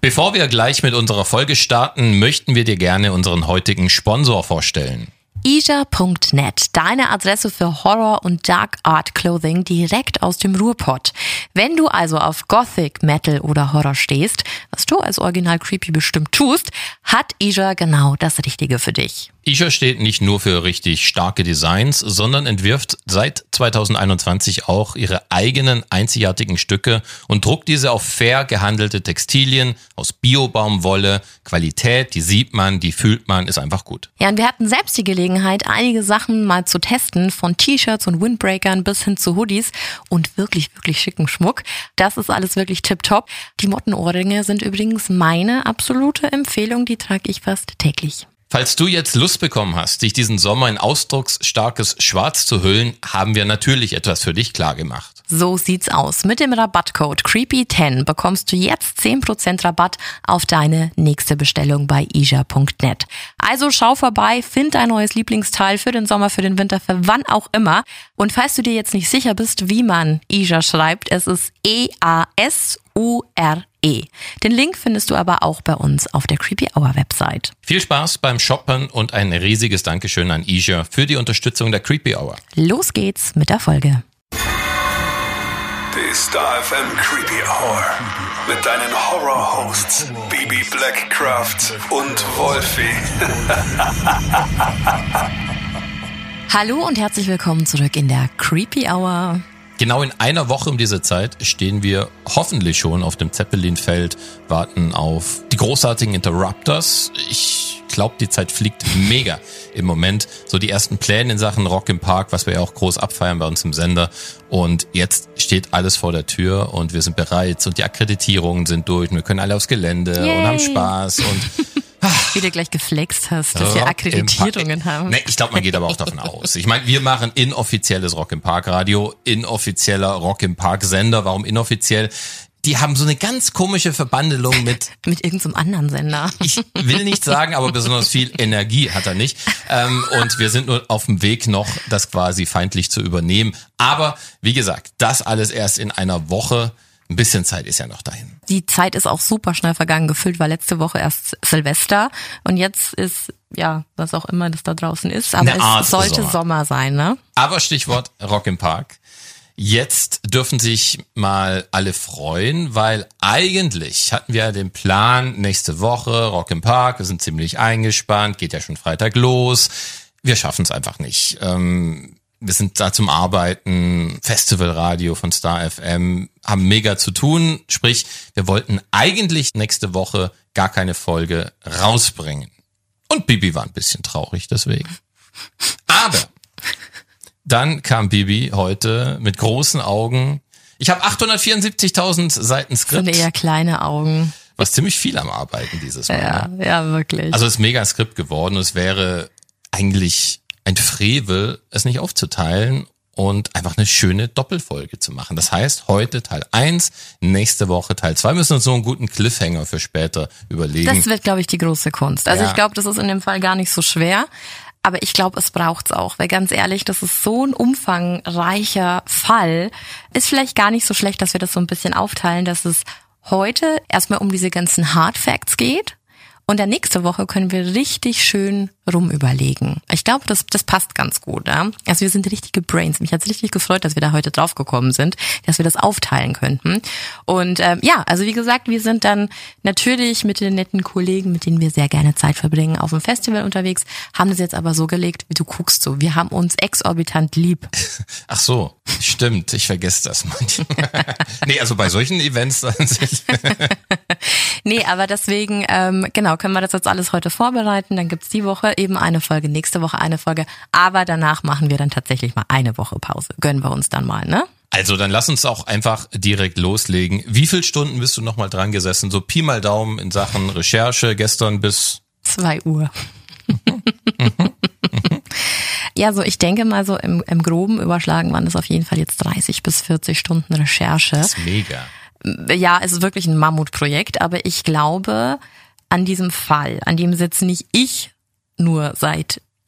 Bevor wir gleich mit unserer Folge starten, möchten wir dir gerne unseren heutigen Sponsor vorstellen. Ija.net, deine Adresse für Horror- und Dark Art Clothing direkt aus dem Ruhrpott. Wenn du also auf Gothic, Metal oder Horror stehst, was du als Original Creepy bestimmt tust, hat Ija genau das Richtige für dich. Ija steht nicht nur für richtig starke Designs, sondern entwirft seit 2021 auch ihre eigenen einzigartigen Stücke und druckt diese auf fair gehandelte Textilien aus Bio-Baumwolle. Qualität, die sieht man, die fühlt man, ist einfach gut. Ja, und wir hatten selbst die Gelegenheit, einige Sachen mal zu testen, von T-Shirts und Windbreakern bis hin zu Hoodies und wirklich schicken Schmuck. Das ist alles wirklich tipptopp. Die Mottenohrringe sind übrigens meine absolute Empfehlung, die trage ich fast täglich. Falls du jetzt Lust bekommen hast, dich diesen Sommer in ausdrucksstarkes Schwarz zu hüllen, haben wir natürlich etwas für dich klargemacht. So sieht's aus. Mit dem Rabattcode Creepy10 bekommst du jetzt 10% Rabatt auf deine nächste Bestellung bei Ija.net. Also schau vorbei, find dein neues Lieblingsteil für den Sommer, für den Winter, für wann auch immer. Und falls du dir jetzt nicht sicher bist, wie man Ija schreibt, es ist E-A-S-U-R. Den Link findest du aber auch bei uns auf der Creepy Hour Website. Viel Spaß beim Shoppen und ein riesiges Dankeschön an Ija für die Unterstützung der Creepy Hour. Los geht's mit der Folge. Die Star FM Creepy Hour mit deinen Horror-Hosts Bibi Blackcraft und Wolfie. Hallo und herzlich willkommen zurück in der Creepy Hour. Genau in einer Woche um diese Zeit stehen wir hoffentlich schon auf dem Zeppelinfeld, warten auf die großartigen Interrupters. Ich glaube, die Zeit fliegt mega im Moment. So die ersten Pläne in Sachen Rock im Park, was wir ja auch groß abfeiern bei uns im Sender. Und jetzt steht alles vor der Tür und wir sind bereit und die Akkreditierungen sind durch und wir können alle aufs Gelände und haben Spaß und wie du gleich geflext hast, dass wir Akkreditierungen haben. Nee, ich glaube, man geht aber auch davon aus. Ich meine, wir machen inoffizielles Rock im Park Radio, inoffizieller Rock im Park Sender. Warum inoffiziell? Die haben so eine ganz komische Verbandelung mit irgendeinem anderen Sender. Ich will nicht sagen, aber besonders viel Energie hat er nicht. Und wir sind nur auf dem Weg noch, das quasi feindlich zu übernehmen. Aber wie gesagt, das alles erst in einer Woche. Ein bisschen Zeit ist ja noch dahin. Die Zeit ist auch super schnell vergangen. Gefühlt war letzte Woche erst Silvester und jetzt ist, ja, was auch immer das da draußen ist, aber es sollte Sommer sein, ne? Aber Stichwort Rock im Park. Jetzt dürfen sich mal alle freuen, weil eigentlich hatten wir den Plan, nächste Woche Rock im Park, wir sind ziemlich eingespannt, geht ja schon Freitag los. Wir schaffen es einfach nicht. Wir sind da zum Arbeiten, Festivalradio von Star FM, haben mega zu tun. Sprich, wir wollten eigentlich nächste Woche gar keine Folge rausbringen. Und Bibi war ein bisschen traurig deswegen. Aber dann kam Bibi heute mit großen Augen. Ich habe 874.000 Seiten Skript. Das sind eher kleine Augen. Was ziemlich viel am Arbeiten dieses Mal. Ja, wirklich. Also es ist mega Skript geworden. Es wäre eigentlich ein Frevel, es nicht aufzuteilen und einfach eine schöne Doppelfolge zu machen. Das heißt, heute Teil 1, nächste Woche Teil 2. Wir müssen uns so einen guten Cliffhanger für später überlegen. Das wird, glaube ich, die große Kunst. Also ich glaube, das ist in dem Fall gar nicht so schwer. Aber ich glaube, es braucht's auch. Weil ganz ehrlich, das ist so ein umfangreicher Fall. Ist vielleicht gar nicht so schlecht, dass wir das so ein bisschen aufteilen, dass es heute erstmal um diese ganzen Hard Facts geht. Und dann nächste Woche können wir richtig schön rumüberlegen. Ich glaube, das passt ganz gut. Ja? Also wir sind richtige Brains. Mich hat's richtig gefreut, dass wir da heute drauf gekommen sind, dass wir das aufteilen könnten. Und also wie gesagt, wir sind dann natürlich mit den netten Kollegen, mit denen wir sehr gerne Zeit verbringen, auf dem Festival unterwegs, haben das jetzt aber so gelegt, wie du guckst so. Wir haben uns exorbitant lieb. Ach so, stimmt. Ich vergesse das manchmal. Nee, also bei solchen Events an sich. Nee, aber deswegen, genau, können wir das jetzt alles heute vorbereiten. Dann gibt's die Woche eben eine Folge, nächste Woche eine Folge. Aber danach machen wir dann tatsächlich mal eine Woche Pause. Gönnen wir uns dann mal, ne? Also dann lass uns auch einfach direkt loslegen. Wie viele Stunden bist du noch mal dran gesessen? So Pi mal Daumen in Sachen Recherche gestern bis 2 Uhr. Ja, so ich denke mal so im Groben überschlagen waren das auf jeden Fall jetzt 30 bis 40 Stunden Recherche. Das ist mega. Ja, es ist wirklich ein Mammutprojekt, aber ich glaube, an diesem Fall, an dem sitze nicht ich nur seit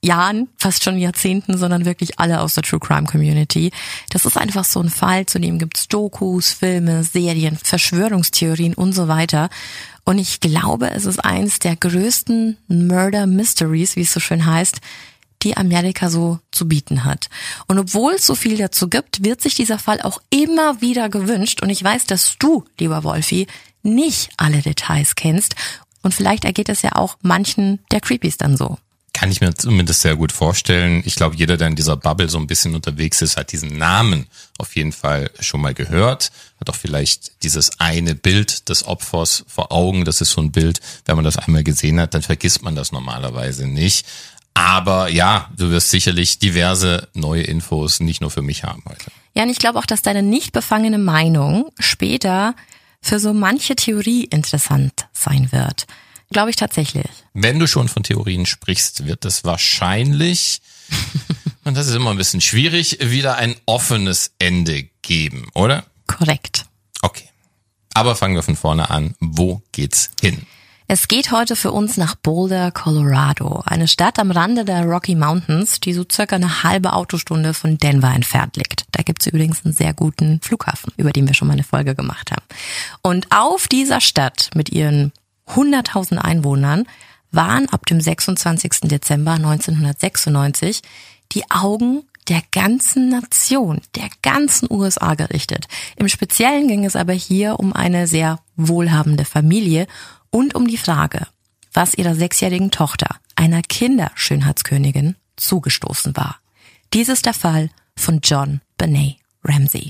Jahren, fast schon Jahrzehnten, sondern wirklich alle aus der True Crime Community. Das ist einfach so ein Fall, zu dem gibt's Dokus, Filme, Serien, Verschwörungstheorien und so weiter. Und ich glaube, es ist eins der größten Murder Mysteries, wie es so schön heißt, die Amerika so zu bieten hat. Und obwohl es so viel dazu gibt, wird sich dieser Fall auch immer wieder gewünscht. Und ich weiß, dass du, lieber Wolfi, nicht alle Details kennst. Und vielleicht ergeht es ja auch manchen der Creepies dann so. Kann ich mir zumindest sehr gut vorstellen. Ich glaube, jeder, der in dieser Bubble so ein bisschen unterwegs ist, hat diesen Namen auf jeden Fall schon mal gehört. Hat auch vielleicht dieses eine Bild des Opfers vor Augen. Das ist so ein Bild, wenn man das einmal gesehen hat, dann vergisst man das normalerweise nicht. Aber ja, du wirst sicherlich diverse neue Infos nicht nur für mich haben heute. Ja, und ich glaube auch, dass deine nicht befangene Meinung später für so manche Theorie interessant sein wird. Glaube ich tatsächlich. Wenn du schon von Theorien sprichst, wird es wahrscheinlich, und das ist immer ein bisschen schwierig, wieder ein offenes Ende geben, oder? Korrekt. Okay. Aber fangen wir von vorne an. Wo geht's hin? Es geht heute für uns nach Boulder, Colorado, eine Stadt am Rande der Rocky Mountains, die so circa eine halbe Autostunde von Denver entfernt liegt. Da gibt's übrigens einen sehr guten Flughafen, über den wir schon mal eine Folge gemacht haben. Und auf dieser Stadt mit ihren 100.000 Einwohnern waren ab dem 26. Dezember 1996 die Augen der ganzen Nation, der ganzen USA gerichtet. Im Speziellen ging es aber hier um eine sehr wohlhabende Familie und um die Frage, was ihrer 6-jährigen Tochter, einer Kinderschönheitskönigin, zugestoßen war. Dies ist der Fall von JonBenét Ramsey.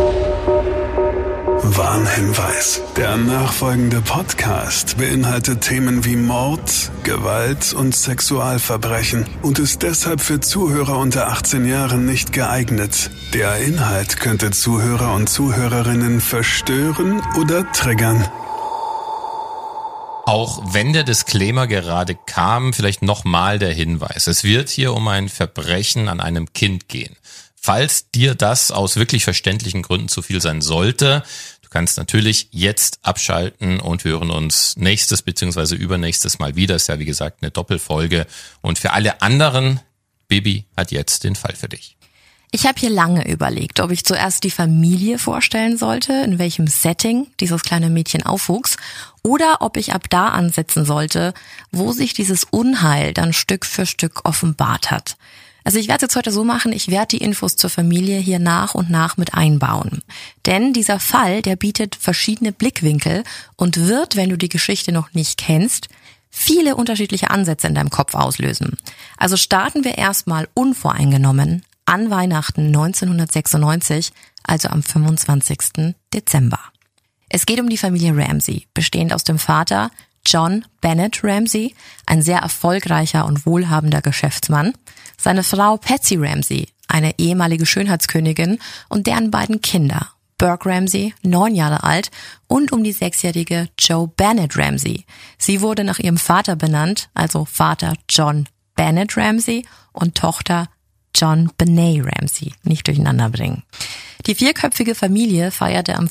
Warnhinweis. Der nachfolgende Podcast beinhaltet Themen wie Mord, Gewalt und Sexualverbrechen und ist deshalb für Zuhörer unter 18 Jahren nicht geeignet. Der Inhalt könnte Zuhörer und Zuhörerinnen verstören oder triggern. Auch wenn der Disclaimer gerade kam, vielleicht nochmal der Hinweis. Es wird hier um ein Verbrechen an einem Kind gehen. Falls dir das aus wirklich verständlichen Gründen zu viel sein sollte, du kannst natürlich jetzt abschalten und wir hören uns nächstes bzw. übernächstes Mal wieder. Ist ja wie gesagt eine Doppelfolge. Und für alle anderen, Bibi hat jetzt den Fall für dich. Ich habe hier lange überlegt, ob ich zuerst die Familie vorstellen sollte, in welchem Setting dieses kleine Mädchen aufwuchs, oder ob ich ab da ansetzen sollte, wo sich dieses Unheil dann Stück für Stück offenbart hat. Also ich werde es jetzt heute so machen, ich werde die Infos zur Familie hier nach und nach mit einbauen. Denn dieser Fall, der bietet verschiedene Blickwinkel und wird, wenn du die Geschichte noch nicht kennst, viele unterschiedliche Ansätze in deinem Kopf auslösen. Also starten wir erstmal unvoreingenommen an Weihnachten 1996, also am 25. Dezember. Es geht um die Familie Ramsey, bestehend aus dem Vater JonBenét Ramsey, ein sehr erfolgreicher und wohlhabender Geschäftsmann, seine Frau Patsy Ramsey, eine ehemalige Schönheitskönigin, und deren beiden Kinder, Burke Ramsey, 9 Jahre alt, und um die 6-jährige JoBenét Ramsey. Sie wurde nach ihrem Vater benannt, also Vater JonBenét Ramsey und Tochter JonBenét Ramsey, nicht durcheinander bringen. Die 4-köpfige Familie feierte am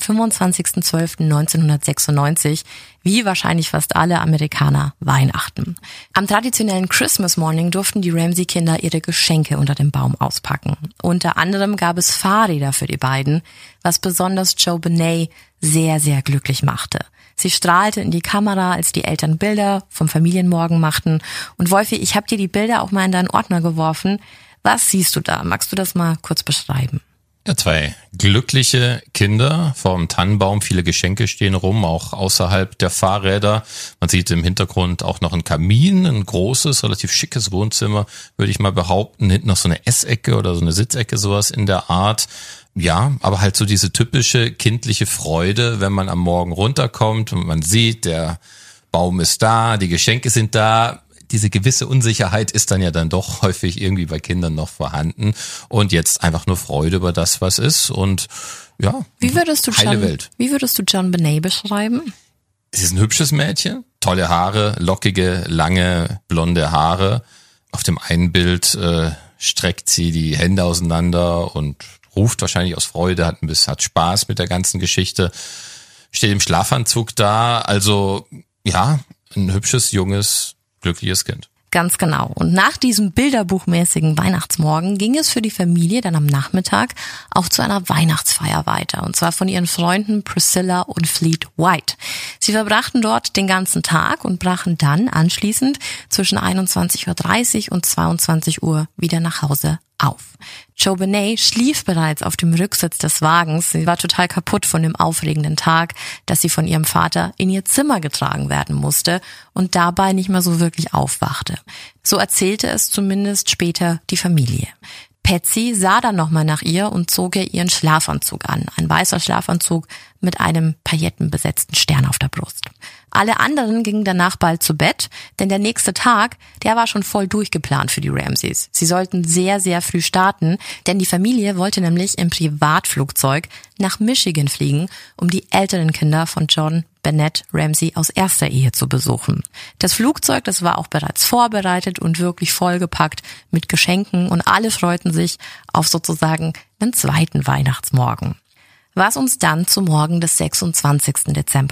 25.12.1996, wie wahrscheinlich fast alle Amerikaner, Weihnachten. Am traditionellen Christmas Morning durften die Ramsey-Kinder ihre Geschenke unter dem Baum auspacken. Unter anderem gab es Fahrräder für die beiden, was besonders JoBenét sehr, sehr glücklich machte. Sie strahlte in die Kamera, als die Eltern Bilder vom Familienmorgen machten. Und Wolfi, ich habe dir die Bilder auch mal in deinen Ordner geworfen. Was siehst du da? Magst du das mal kurz beschreiben? Ja, 2 glückliche Kinder vorm Tannenbaum, viele Geschenke stehen rum, auch außerhalb der Fahrräder. Man sieht im Hintergrund auch noch einen Kamin, ein großes, relativ schickes Wohnzimmer, würde ich mal behaupten. Hinten noch so eine Essecke oder so eine Sitzecke, sowas in der Art. Ja, aber halt so diese typische kindliche Freude, wenn man am Morgen runterkommt und man sieht, der Baum ist da, die Geschenke sind da. Diese gewisse Unsicherheit ist dann ja dann doch häufig irgendwie bei Kindern noch vorhanden und jetzt einfach nur Freude über das, was ist und ja, heile Welt. Wie würdest du JonBenét beschreiben? Sie ist ein hübsches Mädchen, tolle Haare, lockige, lange, blonde Haare. Auf dem einen Bild streckt sie die Hände auseinander und ruft wahrscheinlich aus Freude, hat Spaß mit der ganzen Geschichte, steht im Schlafanzug da, also ja, ein hübsches, junges, glückliches Kind. Ganz genau. Und nach diesem bilderbuchmäßigen Weihnachtsmorgen ging es für die Familie dann am Nachmittag auch zu einer Weihnachtsfeier weiter. Und zwar von ihren Freunden Priscilla und Fleet White. Sie verbrachten dort den ganzen Tag und brachen dann anschließend zwischen 21:30 und 22 Uhr wieder nach Hause auf. JoBenet schlief bereits auf dem Rücksitz des Wagens. Sie war total kaputt von dem aufregenden Tag, dass sie von ihrem Vater in ihr Zimmer getragen werden musste und dabei nicht mehr so wirklich aufwachte. So erzählte es zumindest später die Familie. Patsy sah dann nochmal nach ihr und zog ihr ihren Schlafanzug an. Ein weißer Schlafanzug mit einem paillettenbesetzten Stern auf der Brust. Alle anderen gingen danach bald zu Bett, denn der nächste Tag, der war schon voll durchgeplant für die Ramseys. Sie sollten sehr, sehr früh starten, denn die Familie wollte nämlich im Privatflugzeug nach Michigan fliegen, um die älteren Kinder von John Bennett Ramsey aus erster Ehe zu besuchen. Das Flugzeug, das war auch bereits vorbereitet und wirklich vollgepackt mit Geschenken und alle freuten sich auf sozusagen einen zweiten Weihnachtsmorgen. Was uns dann zum Morgen des 26. Dezember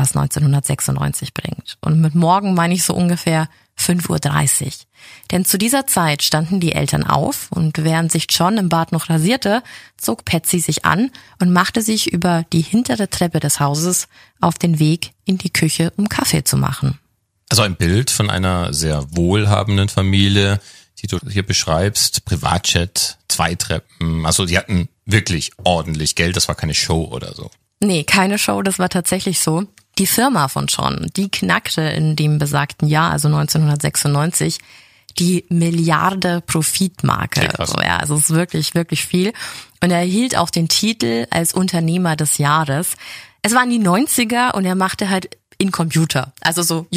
1996 bringt. Und mit morgen meine ich so ungefähr 5:30 Uhr. Denn zu dieser Zeit standen die Eltern auf und während sich John im Bad noch rasierte, zog Patsy sich an und machte sich über die hintere Treppe des Hauses auf den Weg in die Küche, um Kaffee zu machen. Also ein Bild von einer sehr wohlhabenden Familie, die du hier beschreibst, Privatjet, 2 Treppen, also die hatten wirklich ordentlich Geld, das war keine Show oder so. Nee, keine Show, das war tatsächlich so. Die Firma von John, die knackte in dem besagten Jahr, also 1996, die Milliarde Profitmarke. Ja, also es ist wirklich, wirklich viel. Und er erhielt auch den Titel als Unternehmer des Jahres. Es waren die 90er und er machte halt in Computer. Also so,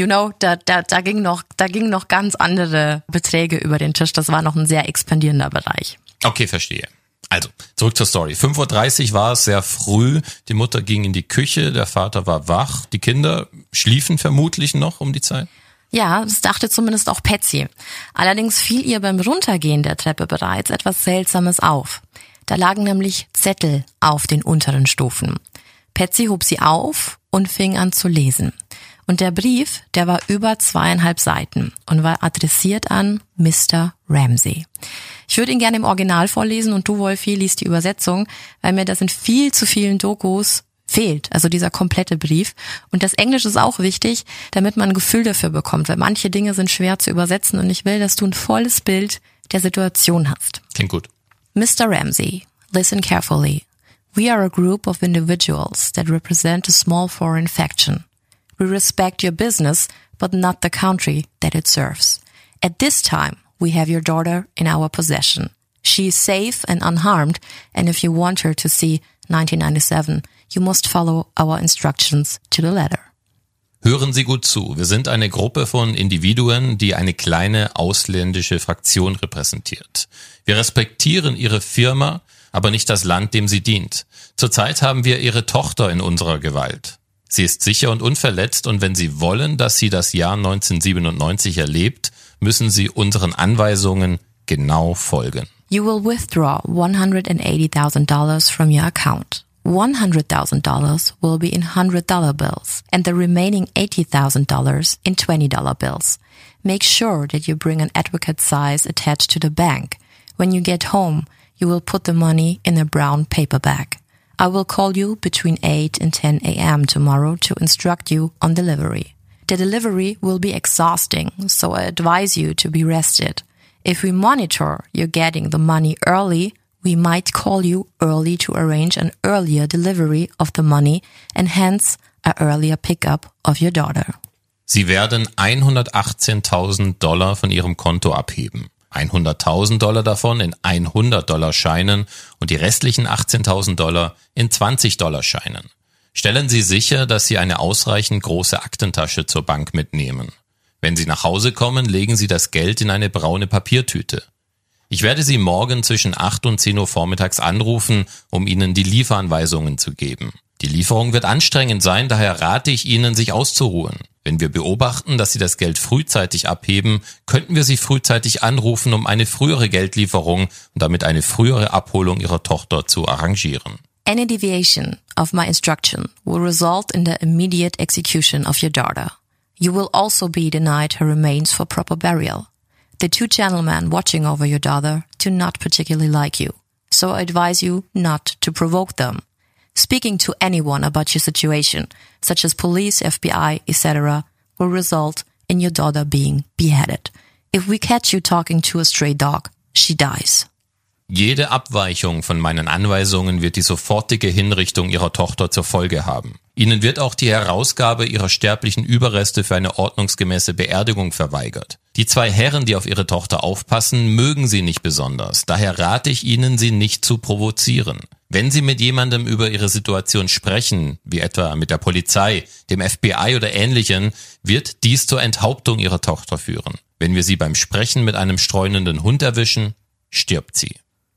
da gingen noch ganz andere Beträge über den Tisch. Das war noch ein sehr expandierender Bereich. Okay, verstehe. Also, zurück zur Story. 5:30 Uhr war es, sehr früh. Die Mutter ging in die Küche, der Vater war wach. Die Kinder schliefen vermutlich noch um die Zeit. Ja, das dachte zumindest auch Patsy. Allerdings fiel ihr beim Runtergehen der Treppe bereits etwas Seltsames auf. Da lagen nämlich Zettel auf den unteren Stufen. Patsy hob sie auf und fing an zu lesen. Und der Brief, der war über 2,5 Seiten und war adressiert an Mr. Ramsey. Ich würde ihn gerne im Original vorlesen und du, Wolfi, liest die Übersetzung, weil mir das in viel zu vielen Dokus fehlt, also dieser komplette Brief. Und das Englisch ist auch wichtig, damit man ein Gefühl dafür bekommt, weil manche Dinge sind schwer zu übersetzen und ich will, dass du ein volles Bild der Situation hast. Klingt gut. Mr. Ramsey, listen carefully. We are a group of individuals that represent a small foreign faction. We respect your business, but not the country that it serves. At this time, we have your daughter in our possession. She is safe and unharmed, and if you want her to see 1997, you must follow our instructions to the letter. Hören Sie gut zu. Wir sind eine Gruppe von Individuen, die eine kleine ausländische Fraktion repräsentiert. Wir respektieren Ihre Firma, aber nicht das Land, dem sie dient. Zurzeit haben wir Ihre Tochter in unserer Gewalt. Sie ist sicher und unverletzt und wenn Sie wollen, dass sie das Jahr 1997 erlebt, müssen Sie unseren Anweisungen genau folgen. You will withdraw $180,000 from your account. $100,000 will be in $100 bills and the remaining $80,000 in $20 bills. Make sure that you bring an advocate size attached to the bank. When you get home, you will put the money in a brown paper bag. I will call you between 8 and 10 a.m. tomorrow to instruct you on delivery. The delivery will be exhausting, so I advise you to be rested. If we monitor you getting the money early, we might call you early to arrange an earlier delivery of the money and hence a earlier pickup of your daughter. Sie werden $118,000 von Ihrem Konto abheben. $100,000 davon in $100-Scheinen und die restlichen $18,000 in $20-Scheinen. Stellen Sie sicher, dass Sie eine ausreichend große Aktentasche zur Bank mitnehmen. Wenn Sie nach Hause kommen, legen Sie das Geld in eine braune Papiertüte. Ich werde Sie morgen zwischen 8 und 10 Uhr vormittags anrufen, um Ihnen die Lieferanweisungen zu geben. Die Lieferung wird anstrengend sein, daher rate ich Ihnen, sich auszuruhen. Wenn wir beobachten, dass Sie das Geld frühzeitig abheben, könnten wir Sie frühzeitig anrufen, um eine frühere Geldlieferung und damit eine frühere Abholung Ihrer Tochter zu arrangieren. Any deviation of my instruction will result in the immediate execution of your daughter. You will also be denied her remains for proper burial. The two gentlemen watching over your daughter do not particularly like you, so I advise you not to provoke them. Speaking to anyone about your situation, such as police, FBI, etc., will result in your daughter being beheaded. If we catch you talking to a stray dog, she dies. Jede Abweichung von meinen Anweisungen wird die sofortige Hinrichtung ihrer Tochter zur Folge haben. Ihnen wird auch die Herausgabe ihrer sterblichen Überreste für eine ordnungsgemäße Beerdigung verweigert. Die zwei Herren, die auf ihre Tochter aufpassen, mögen sie nicht besonders. Daher rate ich Ihnen, sie nicht zu provozieren. Wenn Sie mit jemandem über Ihre Situation sprechen, wie etwa mit der Polizei, dem FBI oder Ähnlichem, wird dies zur Enthauptung Ihrer Tochter führen. Wenn wir sie beim Sprechen mit einem streunenden Hund erwischen, stirbt sie.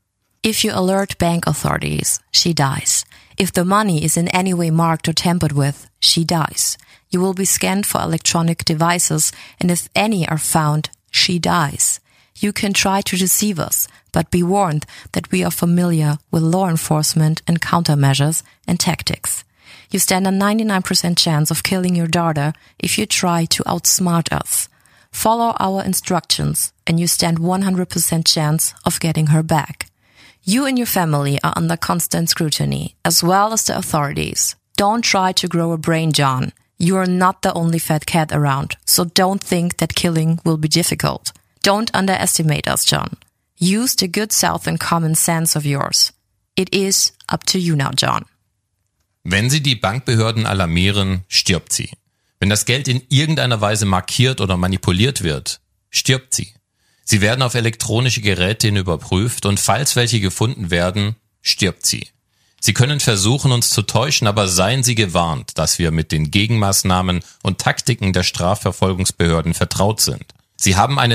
If you alert bank authorities, she dies. If the money is in any way marked or tampered with, she dies. You will be scanned for electronic devices, and if any are found, she dies. You can try to deceive us, but be warned that we are familiar with law enforcement and countermeasures and tactics. You stand a 99% chance of killing your daughter if you try to outsmart us. Follow our instructions, and you stand 100% chance of getting her back. You and your family are under constant scrutiny, as well as the authorities. Don't try to grow a brain, John. You are not the only fat cat around, so don't think that killing will be difficult. Don't underestimate us, John. Use the good South and common sense of yours. It is up to you now, John. Wenn Sie die Bankbehörden alarmieren, stirbt sie. Wenn das Geld in irgendeiner Weise markiert oder manipuliert wird, stirbt sie. Sie werden auf elektronische Geräte hin überprüft und falls welche gefunden werden, stirbt sie. Sie können versuchen, uns zu täuschen, aber seien Sie gewarnt, dass wir mit den Gegenmaßnahmen und Taktiken der Strafverfolgungsbehörden vertraut sind. Sie haben eine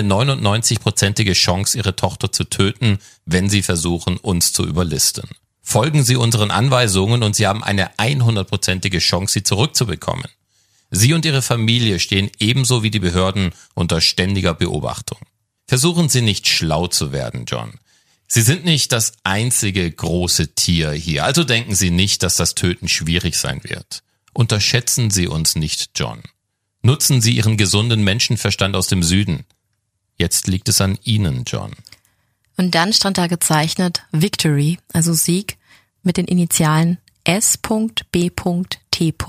99%ige Chance, Ihre Tochter zu töten, wenn Sie versuchen, uns zu überlisten. Folgen Sie unseren Anweisungen und Sie haben eine 100%ige Chance, sie zurückzubekommen. Sie und Ihre Familie stehen ebenso wie die Behörden unter ständiger Beobachtung. Versuchen Sie nicht schlau zu werden, John. Sie sind nicht das einzige große Tier hier, also denken Sie nicht, dass das Töten schwierig sein wird. Unterschätzen Sie uns nicht, John. Nutzen Sie Ihren gesunden Menschenverstand aus dem Süden. Jetzt liegt es an Ihnen, John. Und dann stand da gezeichnet Victory, also Sieg, mit den Initialen S.B.T.C.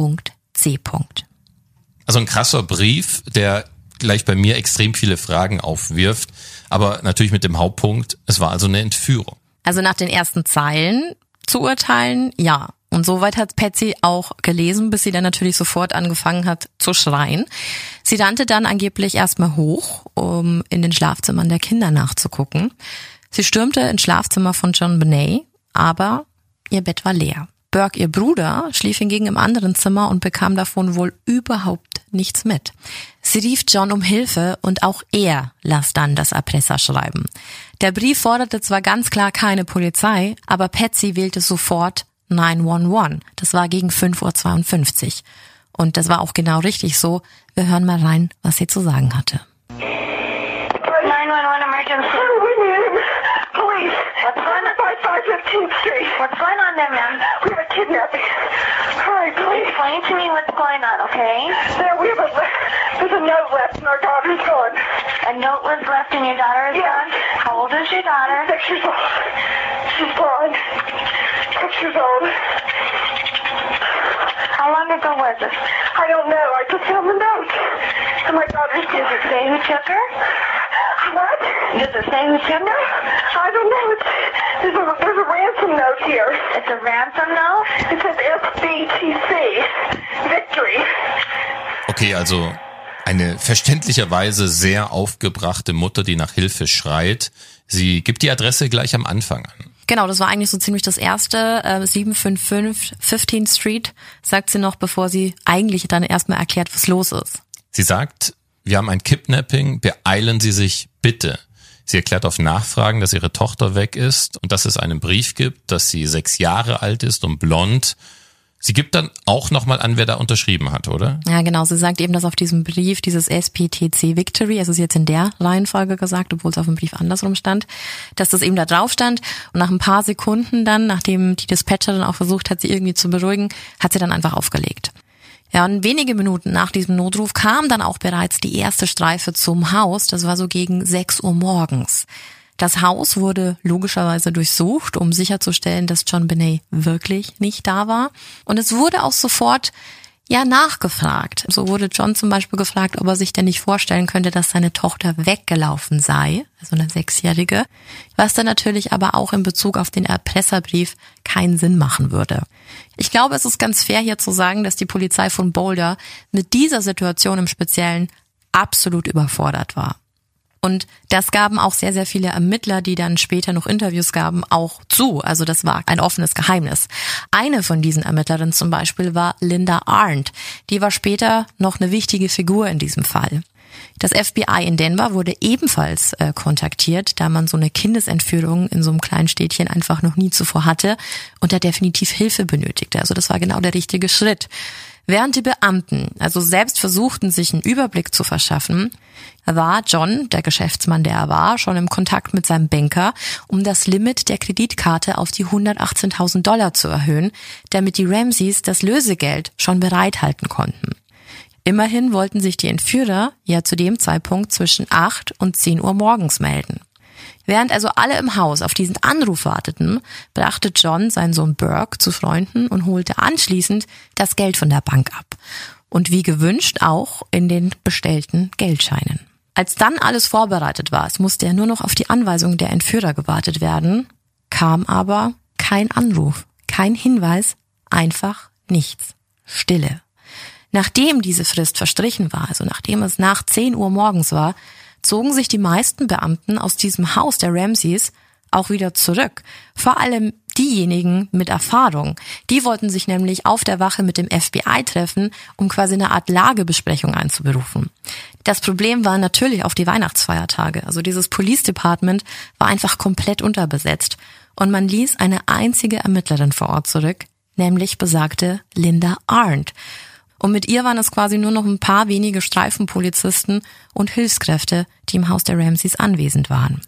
Also ein krasser Brief, der gleich bei mir extrem viele Fragen aufwirft, aber natürlich mit dem Hauptpunkt, es war also eine Entführung. Also nach den ersten Zeilen zu urteilen, ja. Und soweit hat Patsy auch gelesen, bis sie dann natürlich sofort angefangen hat zu schreien. Sie rannte dann angeblich erstmal hoch, um in den Schlafzimmern der Kinder nachzugucken. Sie stürmte ins Schlafzimmer von John Benet, aber ihr Bett war leer. Burke, ihr Bruder, schlief hingegen im anderen Zimmer und bekam davon wohl überhaupt nichts mit. Sie rief John um Hilfe und auch er las dann das Erpresserschreiben. Der Brief forderte zwar ganz klar keine Polizei, aber Patsy wählte sofort 911. Das war gegen 5:52 Uhr. Und das war auch genau richtig so. Wir hören mal rein, was sie zu sagen hatte. 911 emergency. Police. What's going on? 515th Street. What's going on there, ma'am? We have a kidnapping. Hurry, please. Explain to me what's going on, okay? There's a note left and our daughter's gone. A note was left and your daughter is gone? How old is your daughter? 6 years old. She's blind. 6 years old. How long ago was this? I don't know. I just found the note. And my daughter's Does it say who took her? What? Does it say who took her? I don't know. There's a ransom note here. It's a ransom note? It says SBTC. Victory. Okay, also eine verständlicherweise sehr aufgebrachte Mutter, die nach Hilfe schreit. Sie gibt die Adresse gleich am Anfang an. Genau, das war eigentlich so ziemlich das erste, 755 15th Street, sagt sie noch, bevor sie eigentlich dann erstmal erklärt, was los ist. Sie sagt, wir haben ein Kidnapping, beeilen Sie sich bitte. Sie erklärt auf Nachfragen, dass ihre Tochter weg ist und dass es einen Brief gibt, dass sie 6 Jahre alt ist und blond. Sie gibt dann auch nochmal an, wer da unterschrieben hat, oder? Ja, genau. Sie sagt eben, dass auf diesem Brief dieses SPTC Victory, es ist jetzt in der Reihenfolge gesagt, obwohl es auf dem Brief andersrum stand, dass das eben da drauf stand. Und nach ein paar Sekunden dann, nachdem die Dispatcherin auch versucht hat, sie irgendwie zu beruhigen, hat sie dann einfach aufgelegt. Ja, und wenige Minuten nach diesem Notruf kam dann auch bereits die erste Streife zum Haus. Das war so gegen 6 Uhr morgens. Das Haus wurde logischerweise durchsucht, um sicherzustellen, dass John Benet wirklich nicht da war. Und es wurde auch sofort nachgefragt. So wurde John zum Beispiel gefragt, ob er sich denn nicht vorstellen könnte, dass seine Tochter weggelaufen sei, also eine 6-Jährige, was dann natürlich aber auch in Bezug auf den Erpresserbrief keinen Sinn machen würde. Ich glaube, es ist ganz fair hier zu sagen, dass die Polizei von Boulder mit dieser Situation im Speziellen absolut überfordert war. Und das gaben auch sehr, sehr viele Ermittler, die dann später noch Interviews gaben, auch zu. Also das war ein offenes Geheimnis. Eine von diesen Ermittlerinnen zum Beispiel war Linda Arndt. Die war später noch eine wichtige Figur in diesem Fall. Das FBI in Denver wurde ebenfalls kontaktiert, da man so eine Kindesentführung in so einem kleinen Städtchen einfach noch nie zuvor hatte und da definitiv Hilfe benötigte. Also das war genau der richtige Schritt. Während die Beamten also selbst versuchten, sich einen Überblick zu verschaffen, war John, der Geschäftsmann, der er war, schon im Kontakt mit seinem Banker, um das Limit der Kreditkarte auf die $118.000 zu erhöhen, damit die Ramseys das Lösegeld schon bereithalten konnten. Immerhin wollten sich die Entführer ja zu dem Zeitpunkt zwischen 8 und 10 Uhr morgens melden. Während also alle im Haus auf diesen Anruf warteten, brachte John seinen Sohn Burke zu Freunden und holte anschließend das Geld von der Bank ab. Und wie gewünscht auch in den bestellten Geldscheinen. Als dann alles vorbereitet war, es musste ja nur noch auf die Anweisung der Entführer gewartet werden, kam aber kein Anruf, kein Hinweis, einfach nichts. Stille. Nachdem diese Frist verstrichen war, also nachdem es nach 10 Uhr morgens war, zogen sich die meisten Beamten aus diesem Haus der Ramseys auch wieder zurück. Vor allem diejenigen mit Erfahrung. Die wollten sich nämlich auf der Wache mit dem FBI treffen, um quasi eine Art Lagebesprechung einzuberufen. Das Problem war natürlich auch die Weihnachtsfeiertage. Also dieses Police Department war einfach komplett unterbesetzt. Und man ließ eine einzige Ermittlerin vor Ort zurück, nämlich besagte Linda Arndt. Und mit ihr waren es quasi nur noch ein paar wenige Streifenpolizisten und Hilfskräfte, die im Haus der Ramseys anwesend waren.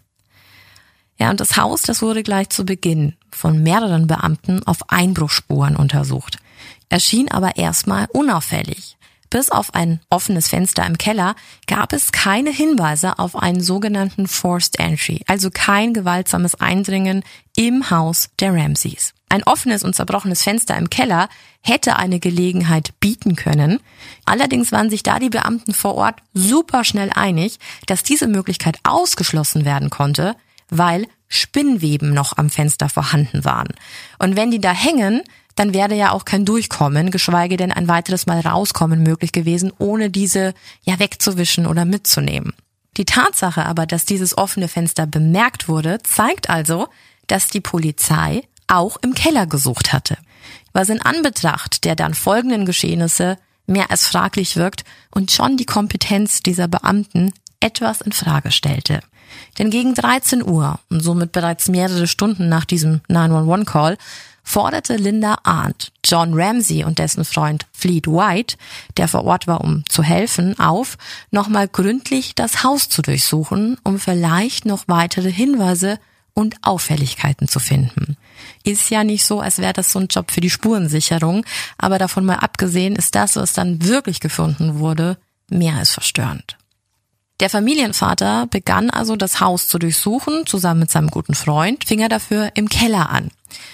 Ja, und das Haus, das wurde gleich zu Beginn von mehreren Beamten auf Einbruchsspuren untersucht. Erschien aber erstmal unauffällig. Bis auf ein offenes Fenster im Keller gab es keine Hinweise auf einen sogenannten Forced Entry, also kein gewaltsames Eindringen im Haus der Ramseys. Ein offenes und zerbrochenes Fenster im Keller hätte eine Gelegenheit bieten können. Allerdings waren sich da die Beamten vor Ort super schnell einig, dass diese Möglichkeit ausgeschlossen werden konnte, weil Spinnweben noch am Fenster vorhanden waren. Und wenn die da hängen, dann wäre ja auch kein Durchkommen, geschweige denn ein weiteres Mal rauskommen möglich gewesen, ohne diese wegzuwischen oder mitzunehmen. Die Tatsache aber, dass dieses offene Fenster bemerkt wurde, zeigt also, dass die Polizei auch im Keller gesucht hatte. Was in Anbetracht der dann folgenden Geschehnisse mehr als fraglich wirkt und schon die Kompetenz dieser Beamten etwas in Frage stellte. Denn gegen 13 Uhr und somit bereits mehrere Stunden nach diesem 911-Call forderte Linda Arndt John Ramsey und dessen Freund Fleet White, der vor Ort war, um zu helfen, auf, nochmal gründlich das Haus zu durchsuchen, um vielleicht noch weitere Hinweise und Auffälligkeiten zu finden. Ist ja nicht so, als wäre das so ein Job für die Spurensicherung, aber davon mal abgesehen ist das, was dann wirklich gefunden wurde, mehr als verstörend. Der Familienvater begann also das Haus zu durchsuchen, zusammen mit seinem guten Freund, fing er dafür im Keller an.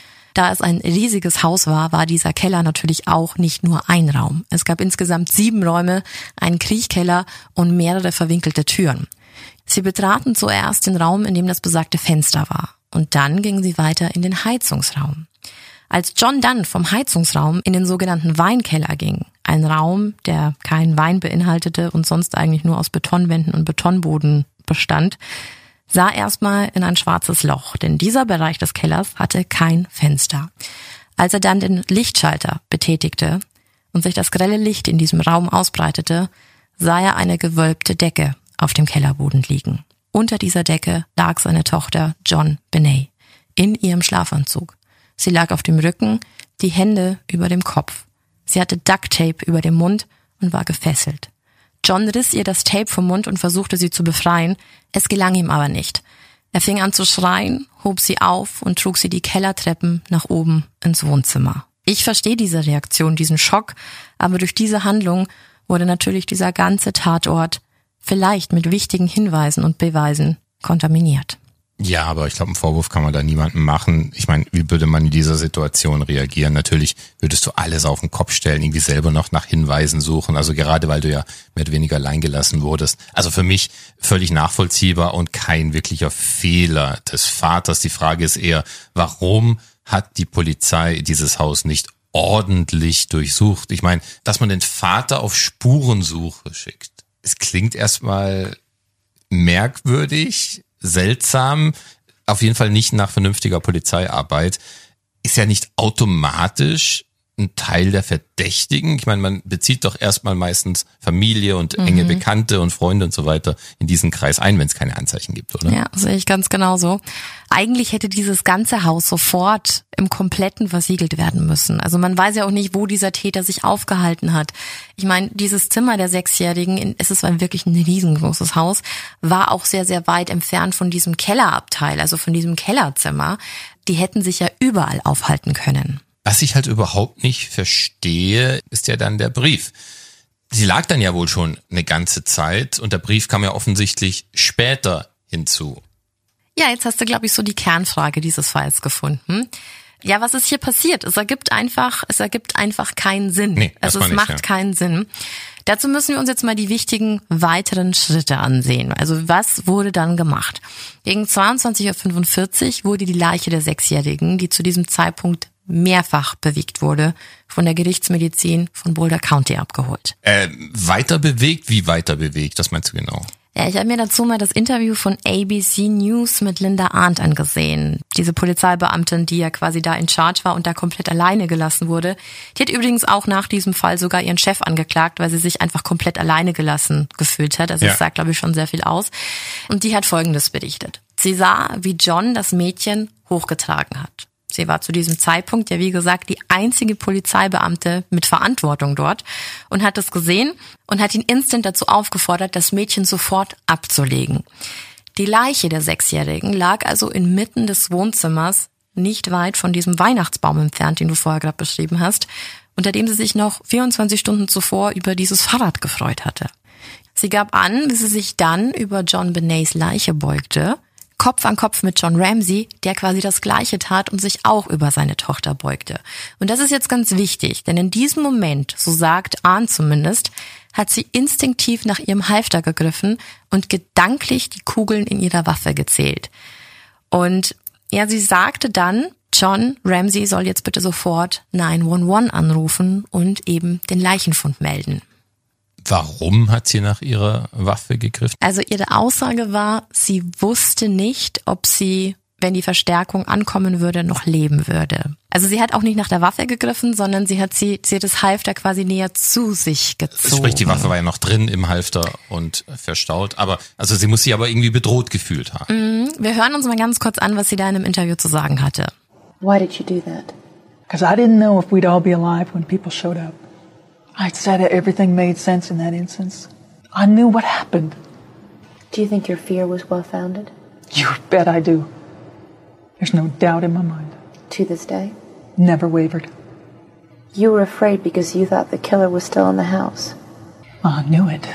Da es ein riesiges Haus war dieser Keller natürlich auch nicht nur ein Raum. Es gab insgesamt 7 Räume, einen Kriechkeller und mehrere verwinkelte Türen. Sie betraten zuerst den Raum, in dem das besagte Fenster war. Und dann gingen sie weiter in den Heizungsraum. Als John dann vom Heizungsraum in den sogenannten Weinkeller ging, ein Raum, der keinen Wein beinhaltete und sonst eigentlich nur aus Betonwänden und Betonboden bestand, sah erstmal in ein schwarzes Loch, denn dieser Bereich des Kellers hatte kein Fenster. Als er dann den Lichtschalter betätigte und sich das grelle Licht in diesem Raum ausbreitete, sah er eine gewölbte Decke auf dem Kellerboden liegen. Unter dieser Decke lag seine Tochter John Benet in ihrem Schlafanzug. Sie lag auf dem Rücken, die Hände über dem Kopf. Sie hatte Ducktape über dem Mund und war gefesselt. John riss ihr das Tape vom Mund und versuchte sie zu befreien. Es gelang ihm aber nicht. Er fing an zu schreien, hob sie auf und trug sie die Kellertreppen nach oben ins Wohnzimmer. Ich verstehe diese Reaktion, diesen Schock, aber durch diese Handlung wurde natürlich dieser ganze Tatort vielleicht mit wichtigen Hinweisen und Beweisen kontaminiert. Ja, aber ich glaube, einen Vorwurf kann man da niemandem machen. Ich meine, wie würde man in dieser Situation reagieren? Natürlich würdest du alles auf den Kopf stellen, irgendwie selber noch nach Hinweisen suchen. Also gerade, weil du ja mehr oder weniger allein gelassen wurdest. Also für mich völlig nachvollziehbar und kein wirklicher Fehler des Vaters. Die Frage ist eher, warum hat die Polizei dieses Haus nicht ordentlich durchsucht? Ich meine, dass man den Vater auf Spurensuche schickt. Es klingt erstmal merkwürdig, seltsam, auf jeden Fall nicht nach vernünftiger Polizeiarbeit, ist ja nicht automatisch ein Teil der Verdächtigen. Ich meine, man bezieht doch erstmal meistens Familie und enge Bekannte und Freunde und so weiter in diesen Kreis ein, wenn es keine Anzeichen gibt, oder? Ja, sehe ich ganz genauso. Eigentlich hätte dieses ganze Haus sofort im Kompletten versiegelt werden müssen. Also man weiß ja auch nicht, wo dieser Täter sich aufgehalten hat. Ich meine, dieses Zimmer der Sechsjährigen, es ist wirklich ein riesengroßes Haus, war auch sehr, sehr weit entfernt von diesem Kellerabteil, also von diesem Kellerzimmer. Die hätten sich ja überall aufhalten können. Was ich halt überhaupt nicht verstehe, ist ja dann der Brief. Sie lag dann ja wohl schon eine ganze Zeit und der Brief kam ja offensichtlich später hinzu. Ja, jetzt hast du, glaube ich, so die Kernfrage dieses Falls gefunden. Ja, was ist hier passiert? Es ergibt einfach keinen Sinn. Nee, also es macht keinen Sinn. Dazu müssen wir uns jetzt mal die wichtigen weiteren Schritte ansehen. Also was wurde dann gemacht? Gegen 22:45 Uhr wurde die Leiche der Sechsjährigen, die zu diesem Zeitpunkt mehrfach bewegt wurde, von der Gerichtsmedizin von Boulder County abgeholt. Weiter bewegt? Wie weiter bewegt? Was meinst du genau? Ja, ich habe mir dazu mal das Interview von ABC News mit Linda Arndt angesehen. Diese Polizeibeamtin, die ja quasi da in Charge war und da komplett alleine gelassen wurde. Die hat übrigens auch nach diesem Fall sogar ihren Chef angeklagt, weil sie sich einfach komplett alleine gelassen gefühlt hat. Also das sagt, glaube ich, schon sehr viel aus. Und die hat Folgendes berichtet. Sie sah, wie John das Mädchen hochgetragen hat. Sie war zu diesem Zeitpunkt ja, wie gesagt, die einzige Polizeibeamte mit Verantwortung dort und hat das gesehen und hat ihn instant dazu aufgefordert, das Mädchen sofort abzulegen. Die Leiche der Sechsjährigen lag also inmitten des Wohnzimmers, nicht weit von diesem Weihnachtsbaum entfernt, den du vorher gerade beschrieben hast, unter dem sie sich noch 24 Stunden zuvor über dieses Fahrrad gefreut hatte. Sie gab an, wie sie sich dann über John Benays Leiche beugte, Kopf an Kopf mit John Ramsey, der quasi das Gleiche tat und sich auch über seine Tochter beugte. Und das ist jetzt ganz wichtig, denn in diesem Moment, so sagt Arndt zumindest, hat sie instinktiv nach ihrem Halfter gegriffen und gedanklich die Kugeln in ihrer Waffe gezählt. Und ja, sie sagte dann, John Ramsey soll jetzt bitte sofort 911 anrufen und eben den Leichenfund melden. Warum hat sie nach ihrer Waffe gegriffen? Also ihre Aussage war, sie wusste nicht, ob sie, wenn die Verstärkung ankommen würde, noch leben würde. Also sie hat auch nicht nach der Waffe gegriffen, sondern sie hat das Halfter quasi näher zu sich gezogen. Sprich, die Waffe war ja noch drin im Halfter und verstaut. Aber also sie muss sich aber irgendwie bedroht gefühlt haben. Wir hören uns mal ganz kurz an, was sie da in einem Interview zu sagen hatte. Why did you do that? Because I didn't know if we'd all be alive when people showed up. I said that everything made sense in that instance. I knew what happened. Do you think your fear was well-founded? You bet I do. There's no doubt in my mind. To this day? Never wavered. You were afraid because you thought the killer was still in the house. I knew it.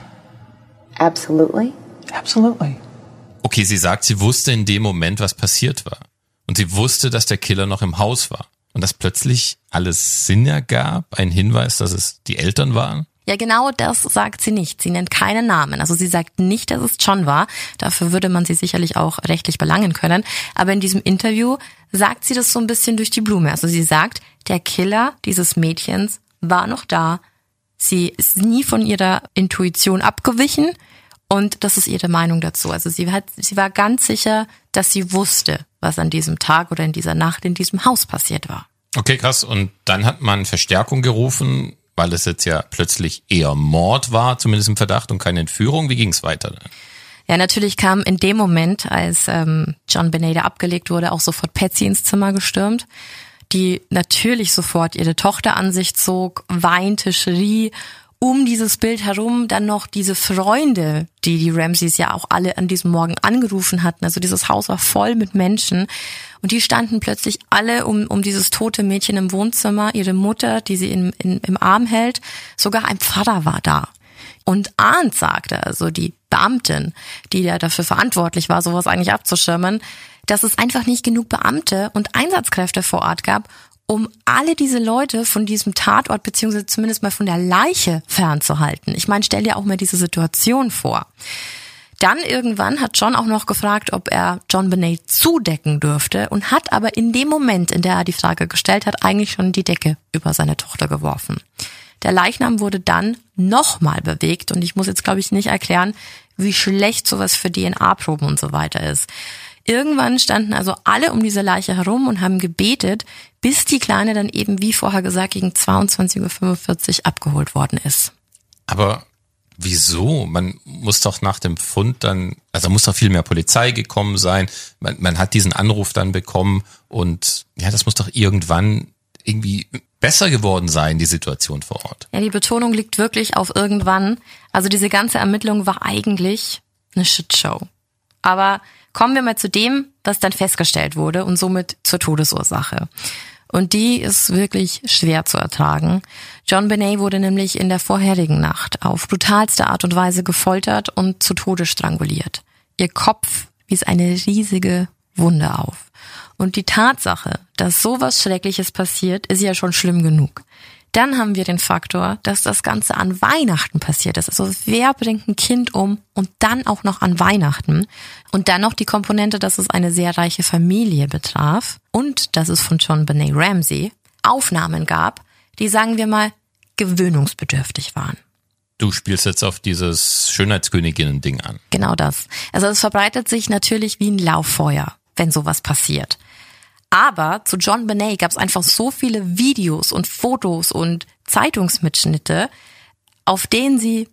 Absolutely? Absolutely. Okay, sie sagt, sie wusste in dem Moment, was passiert war. Und sie wusste, dass der Killer noch im Haus war. Und dass plötzlich alles Sinn ergab, ein Hinweis, dass es die Eltern waren? Ja, genau das sagt sie nicht. Sie nennt keinen Namen. Also sie sagt nicht, dass es John war. Dafür würde man sie sicherlich auch rechtlich belangen können. Aber in diesem Interview sagt sie das so ein bisschen durch die Blume. Also sie sagt, der Killer dieses Mädchens war noch da. Sie ist nie von ihrer Intuition abgewichen. Und das ist ihre Meinung dazu. Also sie war ganz sicher, dass sie wusste, was an diesem Tag oder in dieser Nacht in diesem Haus passiert war. Okay, krass. Und dann hat man Verstärkung gerufen, weil es jetzt ja plötzlich eher Mord war, zumindest im Verdacht, und keine Entführung. Wie ging es weiter? Ja, natürlich kam in dem Moment, als John Benet abgelegt wurde, auch sofort Patsy ins Zimmer gestürmt, die natürlich sofort ihre Tochter an sich zog, weinte, schrie um dieses Bild herum dann noch diese Freunde, die Ramseys ja auch alle an diesem Morgen angerufen hatten. Also dieses Haus war voll mit Menschen und die standen plötzlich alle um dieses tote Mädchen im Wohnzimmer, ihre Mutter, die sie im Arm hält, sogar ein Pfarrer war da. Und Arndt sagte, also die Beamtin, die ja dafür verantwortlich war, sowas eigentlich abzuschirmen, dass es einfach nicht genug Beamte und Einsatzkräfte vor Ort gab, um alle diese Leute von diesem Tatort beziehungsweise zumindest mal von der Leiche fernzuhalten. Ich meine, stell dir auch mal diese Situation vor. Dann irgendwann hat John auch noch gefragt, ob er JonBenét zudecken dürfte und hat aber in dem Moment, in der er die Frage gestellt hat, eigentlich schon die Decke über seine Tochter geworfen. Der Leichnam wurde dann nochmal bewegt und ich muss jetzt, glaube ich, nicht erklären, wie schlecht sowas für DNA-Proben und so weiter ist. Irgendwann standen also alle um diese Leiche herum und haben gebetet, bis die Kleine dann eben, wie vorher gesagt, gegen 22:45 Uhr abgeholt worden ist. Aber wieso? Man muss doch nach dem Fund dann, also muss doch viel mehr Polizei gekommen sein. Man hat diesen Anruf dann bekommen und ja, das muss doch irgendwann irgendwie besser geworden sein, die Situation vor Ort. Ja, die Betonung liegt wirklich auf irgendwann. Also diese ganze Ermittlung war eigentlich eine Shitshow. Aber kommen wir mal zu dem, was dann festgestellt wurde und somit zur Todesursache. Und die ist wirklich schwer zu ertragen. JonBenét wurde nämlich in der vorherigen Nacht auf brutalste Art und Weise gefoltert und zu Tode stranguliert. Ihr Kopf wies eine riesige Wunde auf. Und die Tatsache, dass sowas Schreckliches passiert, ist ja schon schlimm genug. Dann haben wir den Faktor, dass das Ganze an Weihnachten passiert ist. Also wer bringt ein Kind um und dann auch noch an Weihnachten? Und dann noch die Komponente, dass es eine sehr reiche Familie betraf und dass es von JonBenét Ramsey Aufnahmen gab, die, sagen wir mal, gewöhnungsbedürftig waren. Du spielst jetzt auf dieses Schönheitsköniginnen-Ding an. Genau das. Also es verbreitet sich natürlich wie ein Lauffeuer, wenn sowas passiert. Aber zu JonBenét gab es einfach so viele Videos und Fotos und Zeitungsmitschnitte, auf denen sie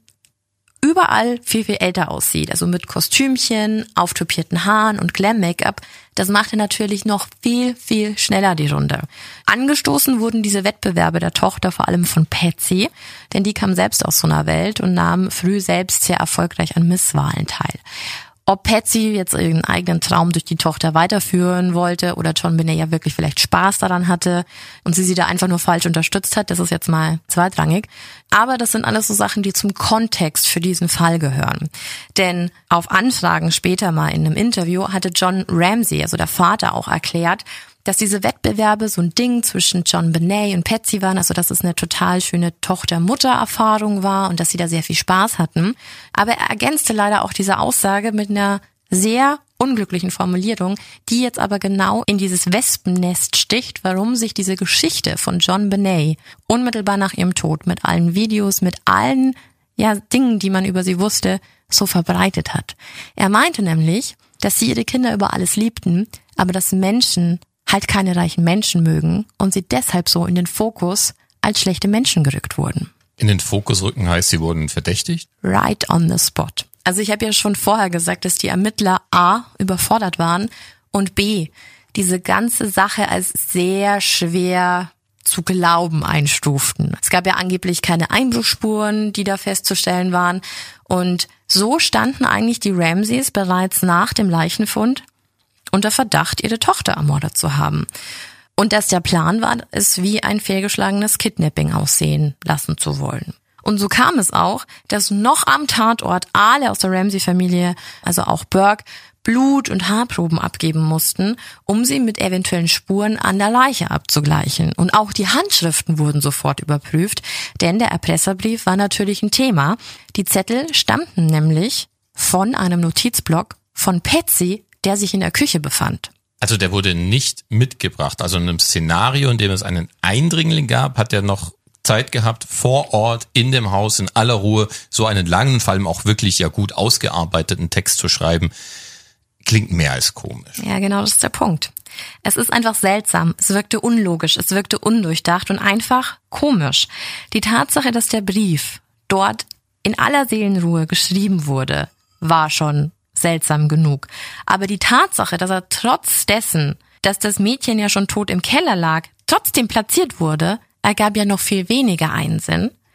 überall viel, viel älter aussieht. Also mit Kostümchen, auftupierten Haaren und Glam-Make-up. Das machte natürlich noch viel, viel schneller die Runde. Angestoßen wurden diese Wettbewerbe der Tochter vor allem von Patsy, denn die kam selbst aus so einer Welt und nahm früh selbst sehr erfolgreich an Misswahlen teil. Ob Patsy jetzt ihren eigenen Traum durch die Tochter weiterführen wollte oder JonBenét ja wirklich vielleicht Spaß daran hatte und sie da einfach nur falsch unterstützt hat, das ist jetzt mal zweitrangig. Aber das sind alles so Sachen, die zum Kontext für diesen Fall gehören. Denn auf Anfragen später mal in einem Interview hatte John Ramsey, also der Vater, auch erklärt, dass diese Wettbewerbe so ein Ding zwischen JonBenét und Patsy waren, also dass es eine total schöne Tochter-Mutter-Erfahrung war und dass sie da sehr viel Spaß hatten. Aber er ergänzte leider auch diese Aussage mit einer sehr unglücklichen Formulierung, die jetzt aber genau in dieses Wespennest sticht, warum sich diese Geschichte von JonBenét unmittelbar nach ihrem Tod mit allen Videos, mit allen Dingen, die man über sie wusste, so verbreitet hat. Er meinte nämlich, dass sie ihre Kinder über alles liebten, aber dass Menschen halt keine reichen Menschen mögen und sie deshalb so in den Fokus als schlechte Menschen gerückt wurden. In den Fokus rücken heißt, sie wurden verdächtigt? Right on the spot. Also ich habe ja schon vorher gesagt, dass die Ermittler A, überfordert waren und B, diese ganze Sache als sehr schwer zu glauben einstuften. Es gab ja angeblich keine Einbruchsspuren, die da festzustellen waren. Und so standen eigentlich die Ramseys bereits nach dem Leichenfund unter Verdacht, ihre Tochter ermordet zu haben. Und dass der Plan war, es wie ein fehlgeschlagenes Kidnapping aussehen lassen zu wollen. Und so kam es auch, dass noch am Tatort alle aus der Ramsey-Familie, also auch Burke, Blut- und Haarproben abgeben mussten, um sie mit eventuellen Spuren an der Leiche abzugleichen. Und auch die Handschriften wurden sofort überprüft, denn der Erpresserbrief war natürlich ein Thema. Die Zettel stammten nämlich von einem Notizblock von Patsy, der sich in der Küche befand. Also der wurde nicht mitgebracht. Also in einem Szenario, in dem es einen Eindringling gab, hat er noch Zeit gehabt, vor Ort in dem Haus in aller Ruhe so einen langen, vor allem auch wirklich gut ausgearbeiteten Text zu schreiben. Klingt mehr als komisch. Ja, genau, das ist der Punkt. Es ist einfach seltsam, es wirkte unlogisch, es wirkte undurchdacht und einfach komisch. Die Tatsache, dass der Brief dort in aller Seelenruhe geschrieben wurde, war schon seltsam genug. Aber die Tatsache, dass er trotz dessen, dass das Mädchen ja schon tot im Keller lag, trotzdem platziert wurde, ergab ja noch viel weniger Einsinn.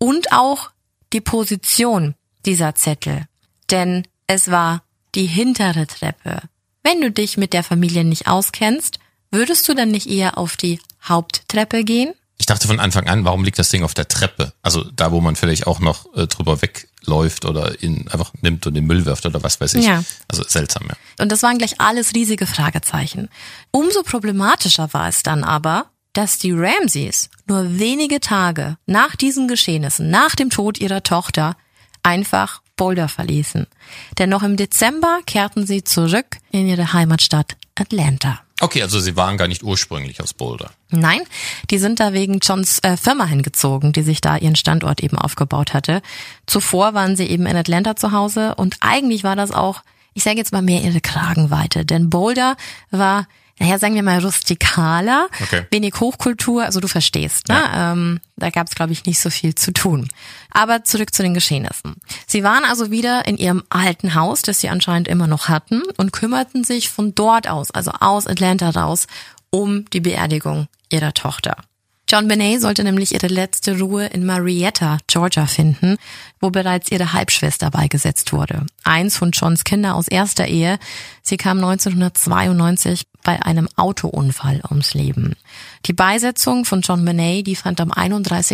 und auch die Position dieser Zettel. Denn es war die hintere Treppe. Wenn du dich mit der Familie nicht auskennst, würdest du dann nicht eher auf die Haupttreppe gehen? Ich dachte von Anfang an, warum liegt das Ding auf der Treppe? Also da, wo man vielleicht auch noch drüber wegläuft oder ihn einfach nimmt und den Müll wirft oder was weiß ich. Ja. Also seltsam, ja. Und das waren gleich alles riesige Fragezeichen. Umso problematischer war es dann aber, dass die Ramseys nur wenige Tage nach diesen Geschehnissen, nach dem Tod ihrer Tochter, einfach Boulder verließen. Denn noch im Dezember kehrten sie zurück in ihre Heimatstadt Atlanta. Okay, also sie waren gar nicht ursprünglich aus Boulder. Nein, die sind da wegen Johns Firma hingezogen, die sich da ihren Standort eben aufgebaut hatte. Zuvor waren sie eben in Atlanta zu Hause und eigentlich war das auch, ich sage jetzt mal, mehr ihre Kragenweite. Denn Boulder war, naja, sagen wir mal, rustikaler, okay. Wenig Hochkultur, also du verstehst, ne? Ja. Da gab es, glaube ich, nicht so viel zu tun. Aber zurück zu den Geschehnissen. Sie waren also wieder in ihrem alten Haus, das sie anscheinend immer noch hatten, und kümmerten sich von dort aus, also aus Atlanta raus, um die Beerdigung ihrer Tochter. JonBenét sollte nämlich ihre letzte Ruhe in Marietta, Georgia finden, wo bereits ihre Halbschwester beigesetzt wurde. Eins von Johns Kinder aus erster Ehe. Sie kam 1992 bei einem Autounfall ums Leben. Die Beisetzung von JonBenét, die fand am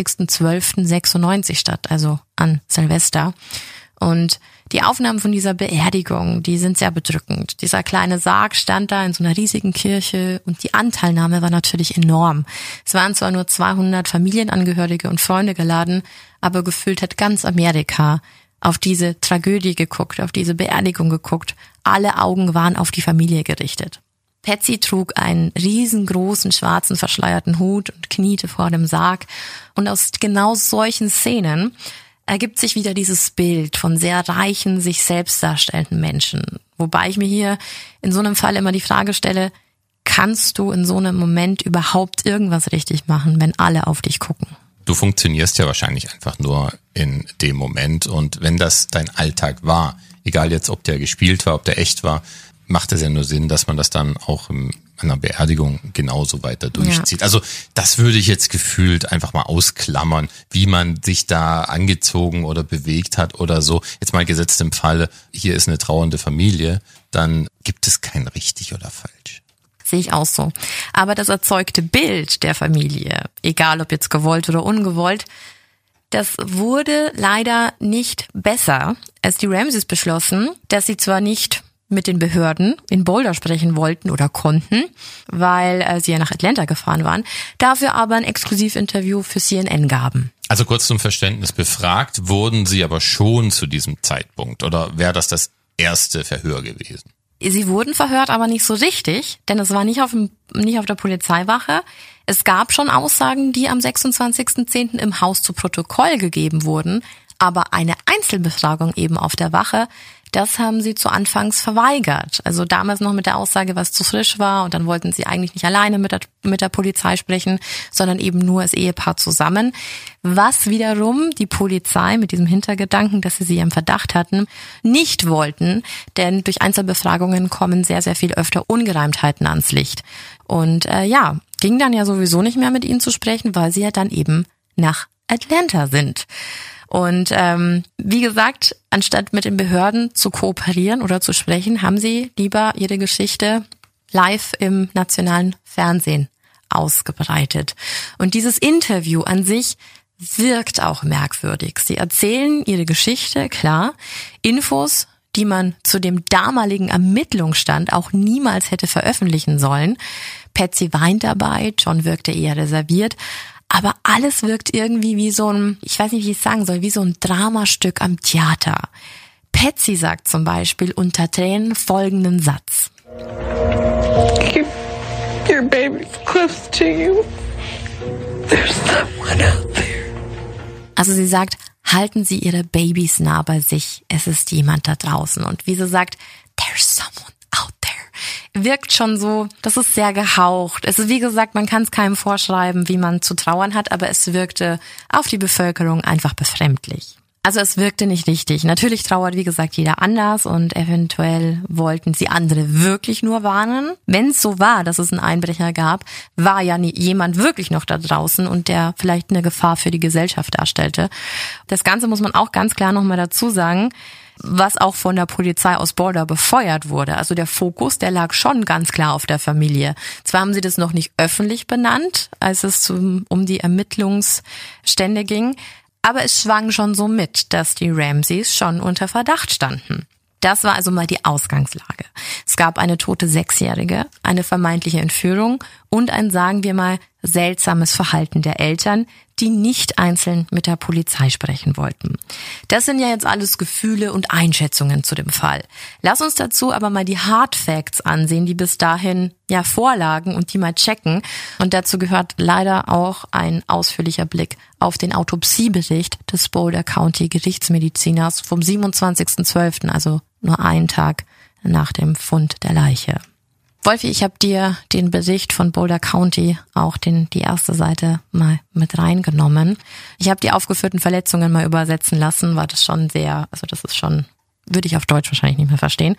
31.12.96 statt, also an Silvester. Und die Aufnahmen von dieser Beerdigung, die sind sehr bedrückend. Dieser kleine Sarg stand da in so einer riesigen Kirche und die Anteilnahme war natürlich enorm. Es waren zwar nur 200 Familienangehörige und Freunde geladen, aber gefühlt hat ganz Amerika auf diese Tragödie geguckt, auf diese Beerdigung geguckt. Alle Augen waren auf die Familie gerichtet. Patsy trug einen riesengroßen schwarzen verschleierten Hut und kniete vor dem Sarg. Und aus genau solchen Szenen ergibt sich wieder dieses Bild von sehr reichen, sich selbst darstellenden Menschen. Wobei ich mir hier in so einem Fall immer die Frage stelle, kannst du in so einem Moment überhaupt irgendwas richtig machen, wenn alle auf dich gucken? Du funktionierst ja wahrscheinlich einfach nur in dem Moment und wenn das dein Alltag war, egal jetzt ob der gespielt war, ob der echt war, macht es ja nur Sinn, dass man das dann auch in einer Beerdigung genauso weiter durchzieht. Ja. Also das würde ich jetzt gefühlt einfach mal ausklammern, wie man sich da angezogen oder bewegt hat oder so. Jetzt mal gesetzt im Falle, hier ist eine trauernde Familie, dann gibt es kein richtig oder falsch. Sehe ich auch so. Aber das erzeugte Bild der Familie, egal ob jetzt gewollt oder ungewollt, das wurde leider nicht besser, als die Ramseys beschlossen, dass sie zwar nicht mit den Behörden in Boulder sprechen wollten oder konnten, weil sie ja nach Atlanta gefahren waren, dafür aber ein Exklusivinterview für CNN gaben. Also kurz zum Verständnis, befragt wurden sie aber schon zu diesem Zeitpunkt oder wäre das erste Verhör gewesen? Sie wurden verhört, aber nicht so richtig, denn es war nicht auf der Polizeiwache. Es gab schon Aussagen, die am 26.10. im Haus zu Protokoll gegeben wurden, aber eine Einzelbefragung eben auf der Wache, das haben sie zu Anfangs verweigert. Also damals noch mit der Aussage, was zu frisch war und dann wollten sie eigentlich nicht alleine mit der Polizei sprechen, sondern eben nur als Ehepaar zusammen. Was wiederum die Polizei mit diesem Hintergedanken, dass sie im Verdacht hatten, nicht wollten, denn durch Einzelbefragungen kommen sehr, sehr viel öfter Ungereimtheiten ans Licht. Und ging dann ja sowieso nicht mehr mit ihnen zu sprechen, weil sie ja dann eben nach Atlanta sind. Und wie gesagt, anstatt mit den Behörden zu kooperieren oder zu sprechen, haben sie lieber ihre Geschichte live im nationalen Fernsehen ausgebreitet. Und dieses Interview an sich wirkt auch merkwürdig. Sie erzählen ihre Geschichte, klar, Infos, die man zu dem damaligen Ermittlungsstand auch niemals hätte veröffentlichen sollen. Patsy weint dabei, John wirkte eher reserviert. Aber alles wirkt irgendwie wie so ein, ich weiß nicht, wie ich es sagen soll, wie so ein Dramastück am Theater. Patsy sagt zum Beispiel unter Tränen folgenden Satz. Keep your babies close to you. There's someone out there. Also sie sagt, halten Sie Ihre Babys nah bei sich. Es ist jemand da draußen. Und wie sie sagt, there's someone out there. Wirkt schon so, das ist sehr gehaucht. Es ist, wie gesagt, man kann es keinem vorschreiben, wie man zu trauern hat, aber es wirkte auf die Bevölkerung einfach befremdlich. Also es wirkte nicht richtig. Natürlich trauert, wie gesagt, jeder anders und eventuell wollten sie andere wirklich nur warnen. Wenn es so war, dass es einen Einbrecher gab, war ja jemand wirklich noch da draußen und der vielleicht eine Gefahr für die Gesellschaft darstellte. Das Ganze muss man auch ganz klar nochmal dazu sagen, was auch von der Polizei aus Boulder befeuert wurde. Also der Fokus, der lag schon ganz klar auf der Familie. Zwar haben sie das noch nicht öffentlich benannt, als es um die Ermittlungsstände ging, aber es schwang schon so mit, dass die Ramseys schon unter Verdacht standen. Das war also mal die Ausgangslage. Es gab eine tote 6-Jährige, eine vermeintliche Entführung und ein, sagen wir mal, seltsames Verhalten der Eltern, die nicht einzeln mit der Polizei sprechen wollten. Das sind ja jetzt alles Gefühle und Einschätzungen zu dem Fall. Lass uns dazu aber mal die Hard Facts ansehen, die bis dahin ja vorlagen und die mal checken. Und dazu gehört leider auch ein ausführlicher Blick auf den Autopsiebericht des Boulder County Gerichtsmediziners vom 27.12., also nur einen Tag nach dem Fund der Leiche. Wolfi, ich habe dir den Bericht von Boulder County, auch die erste Seite, mal mit reingenommen. Ich habe die aufgeführten Verletzungen mal übersetzen lassen, war das schon sehr, also das ist schon, würde ich auf Deutsch wahrscheinlich nicht mehr verstehen.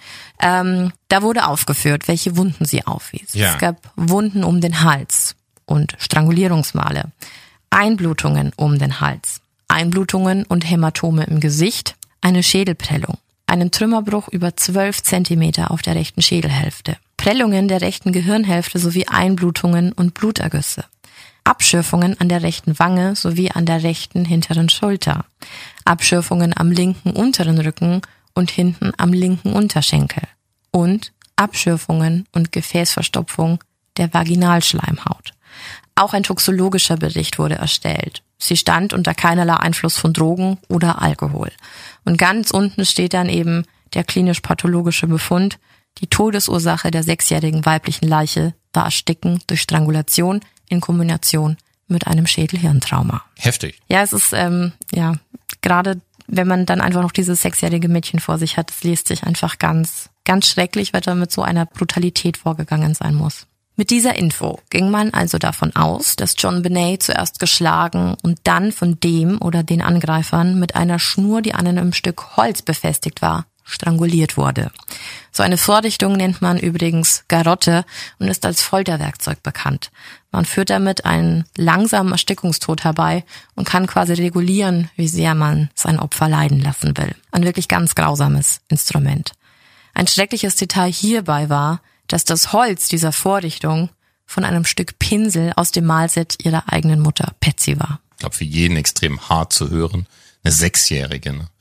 Da wurde aufgeführt, welche Wunden sie aufwies. Ja. Es gab Wunden um den Hals und Strangulierungsmale, Einblutungen um den Hals, Einblutungen und Hämatome im Gesicht, eine Schädelprellung, einen Trümmerbruch über 12 Zentimeter auf der rechten Schädelhälfte, Prellungen der rechten Gehirnhälfte sowie Einblutungen und Blutergüsse, Abschürfungen an der rechten Wange sowie an der rechten hinteren Schulter, Abschürfungen am linken unteren Rücken und hinten am linken Unterschenkel und Abschürfungen und Gefäßverstopfung der Vaginalschleimhaut. Auch ein toxologischer Bericht wurde erstellt. Sie stand unter keinerlei Einfluss von Drogen oder Alkohol. Und ganz unten steht dann eben der klinisch-pathologische Befund. Die Todesursache der 6-jährigen weiblichen Leiche war Ersticken durch Strangulation in Kombination mit einem Schädel-Hirntrauma. Heftig. Ja, es ist, gerade wenn man dann einfach noch dieses 6-jährige Mädchen vor sich hat, es liest sich einfach ganz, ganz schrecklich, weil da mit so einer Brutalität vorgegangen sein muss. Mit dieser Info ging man also davon aus, dass JonBenét zuerst geschlagen und dann von dem oder den Angreifern mit einer Schnur, die an einem Stück Holz befestigt war, stranguliert wurde. So eine Vorrichtung nennt man übrigens Garrotte und ist als Folterwerkzeug bekannt. Man führt damit einen langsamen Erstickungstod herbei und kann quasi regulieren, wie sehr man sein Opfer leiden lassen will. Ein wirklich ganz grausames Instrument. Ein schreckliches Detail hierbei war, dass das Holz dieser Vorrichtung von einem Stück Pinsel aus dem Malset ihrer eigenen Mutter Patsy war. Ich glaube, für jeden extrem hart zu hören. Eine 6-Jährige, ne?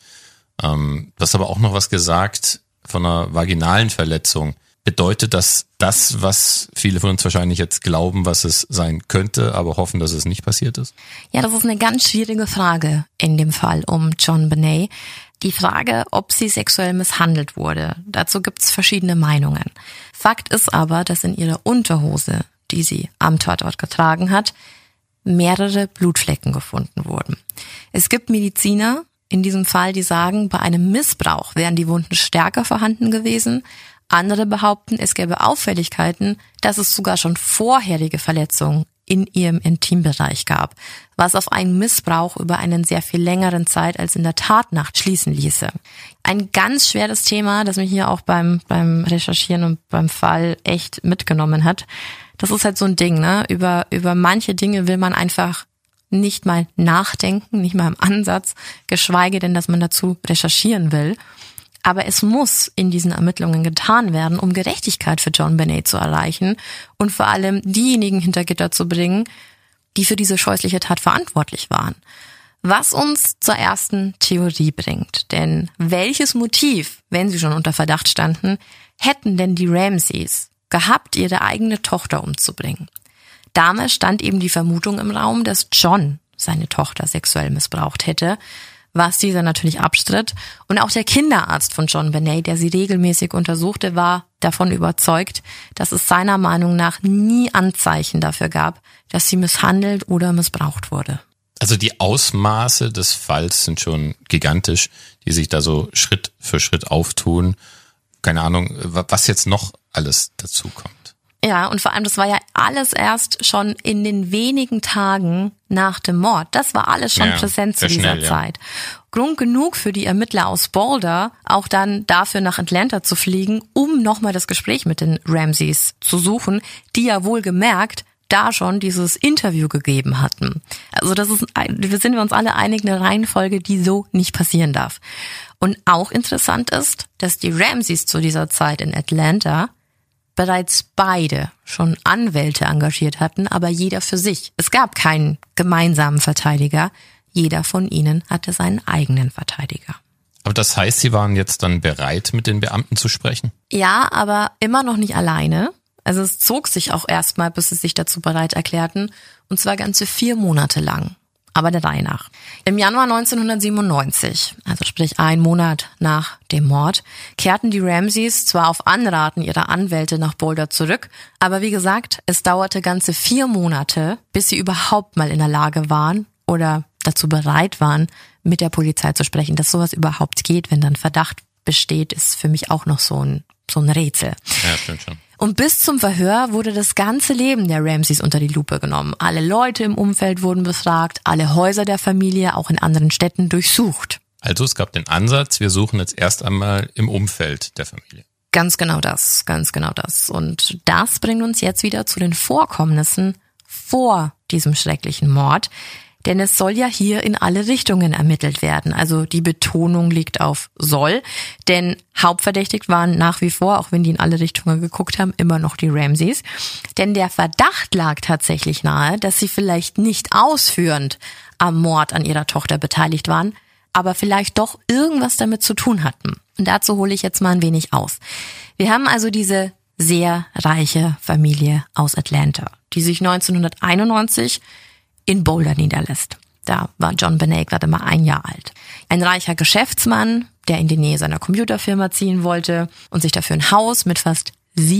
Du hast aber auch noch was gesagt von einer vaginalen Verletzung. Bedeutet das, was viele von uns wahrscheinlich jetzt glauben, was es sein könnte, aber hoffen, dass es nicht passiert ist? Ja, das ist eine ganz schwierige Frage in dem Fall um JonBenét. Die Frage, ob sie sexuell misshandelt wurde. Dazu gibt's verschiedene Meinungen. Fakt ist aber, dass in ihrer Unterhose, die sie am Tatort getragen hat, mehrere Blutflecken gefunden wurden. Es gibt Mediziner in diesem Fall, die sagen, bei einem Missbrauch wären die Wunden stärker vorhanden gewesen. Andere behaupten, es gäbe Auffälligkeiten, dass es sogar schon vorherige Verletzungen in ihrem Intimbereich gab, was auf einen Missbrauch über einen sehr viel längeren Zeit als in der Tatnacht schließen ließe. Ein ganz schweres Thema, das mich hier auch beim Recherchieren und beim Fall echt mitgenommen hat. Das ist halt so ein Ding, ne? Über manche Dinge will man einfach nicht mal nachdenken, nicht mal im Ansatz, geschweige denn, dass man dazu recherchieren will. Aber es muss in diesen Ermittlungen getan werden, um Gerechtigkeit für JonBenét zu erreichen und vor allem diejenigen hinter Gitter zu bringen, die für diese scheußliche Tat verantwortlich waren. Was uns zur ersten Theorie bringt. Denn welches Motiv, wenn sie schon unter Verdacht standen, hätten denn die Ramseys gehabt, ihre eigene Tochter umzubringen? Damals stand eben die Vermutung im Raum, dass John seine Tochter sexuell missbraucht hätte, was dieser natürlich abstritt. Und auch der Kinderarzt von JonBenét, der sie regelmäßig untersuchte, war davon überzeugt, dass es seiner Meinung nach nie Anzeichen dafür gab, dass sie misshandelt oder missbraucht wurde. Also die Ausmaße des Falls sind schon gigantisch, die sich da so Schritt für Schritt auftun. Keine Ahnung, was jetzt noch alles dazu kommt. Ja, und vor allem, das war ja alles erst schon in den wenigen Tagen nach dem Mord. Das war alles schon präsent zu dieser Zeit. Grund genug für die Ermittler aus Boulder, auch dann dafür nach Atlanta zu fliegen, um nochmal das Gespräch mit den Ramseys zu suchen, die ja wohlgemerkt da schon dieses Interview gegeben hatten. Also wir sind uns alle einig, eine Reihenfolge, die so nicht passieren darf. Und auch interessant ist, dass die Ramseys zu dieser Zeit in Atlanta bereits beide schon Anwälte engagiert hatten, aber jeder für sich. Es gab keinen gemeinsamen Verteidiger. Jeder von ihnen hatte seinen eigenen Verteidiger. Aber das heißt, Sie waren jetzt dann bereit, mit den Beamten zu sprechen? Ja, aber immer noch nicht alleine. Also es zog sich auch erstmal, bis sie sich dazu bereit erklärten, und zwar ganze 4 Monate lang. Aber der Reihe nach. Im Januar 1997, also sprich 1 Monat nach dem Mord, kehrten die Ramseys zwar auf Anraten ihrer Anwälte nach Boulder zurück, aber wie gesagt, es dauerte ganze 4 Monate, bis sie überhaupt mal in der Lage waren oder dazu bereit waren, mit der Polizei zu sprechen. Dass sowas überhaupt geht, wenn dann Verdacht besteht, ist für mich auch noch so ein Rätsel. Ja, stimmt schon. Und bis zum Verhör wurde das ganze Leben der Ramseys unter die Lupe genommen. Alle Leute im Umfeld wurden befragt, alle Häuser der Familie, auch in anderen Städten, durchsucht. Also es gab den Ansatz, wir suchen jetzt erst einmal im Umfeld der Familie. Ganz genau das, ganz genau das. Und das bringt uns jetzt wieder zu den Vorkommnissen vor diesem schrecklichen Mord. Denn es soll ja hier in alle Richtungen ermittelt werden. Also die Betonung liegt auf soll. Denn hauptverdächtigt waren nach wie vor, auch wenn die in alle Richtungen geguckt haben, immer noch die Ramseys. Denn der Verdacht lag tatsächlich nahe, dass sie vielleicht nicht ausführend am Mord an ihrer Tochter beteiligt waren, aber vielleicht doch irgendwas damit zu tun hatten. Und dazu hole ich jetzt mal ein wenig aus. Wir haben also diese sehr reiche Familie aus Atlanta, die sich 1991 in Boulder niederlässt. Da war John Benet gerade mal 1 Jahr alt. Ein reicher Geschäftsmann, der in die Nähe seiner Computerfirma ziehen wollte und sich dafür ein Haus mit fast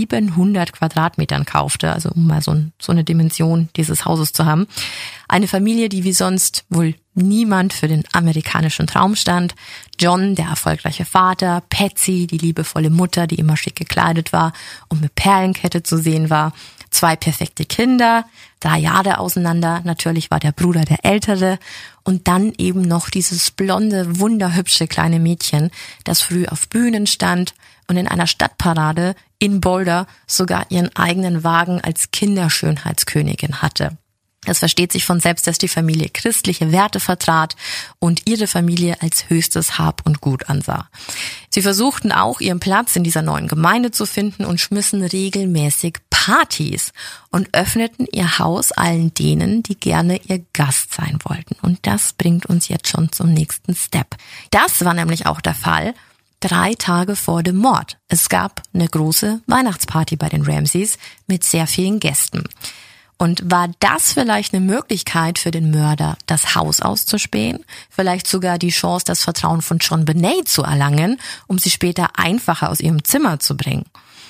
700 Quadratmetern kaufte, also um mal so eine Dimension dieses Hauses zu haben. Eine Familie, die wie sonst wohl niemand für den amerikanischen Traum stand. John, der erfolgreiche Vater, Patsy, die liebevolle Mutter, die immer schick gekleidet war und mit Perlenkette zu sehen war. 2 perfekte Kinder, 3 Jahre auseinander, natürlich war der Bruder der Ältere und dann eben noch dieses blonde, wunderhübsche kleine Mädchen, das früh auf Bühnen stand und in einer Stadtparade in Boulder sogar ihren eigenen Wagen als Kinderschönheitskönigin hatte. Es versteht sich von selbst, dass die Familie christliche Werte vertrat und ihre Familie als höchstes Hab und Gut ansah. Sie versuchten auch, ihren Platz in dieser neuen Gemeinde zu finden und schmissen regelmäßig Partys und öffneten ihr Haus allen denen, die gerne ihr Gast sein wollten. Und das bringt uns jetzt schon zum nächsten Step. Das war nämlich auch der Fall 3 Tage vor dem Mord. Es gab eine große Weihnachtsparty bei den Ramseys mit sehr vielen Gästen. Und war das vielleicht eine Möglichkeit für den Mörder, das Haus auszuspähen? Vielleicht sogar die Chance, das Vertrauen von John Benet zu erlangen, um sie später einfacher aus ihrem Zimmer zu bringen?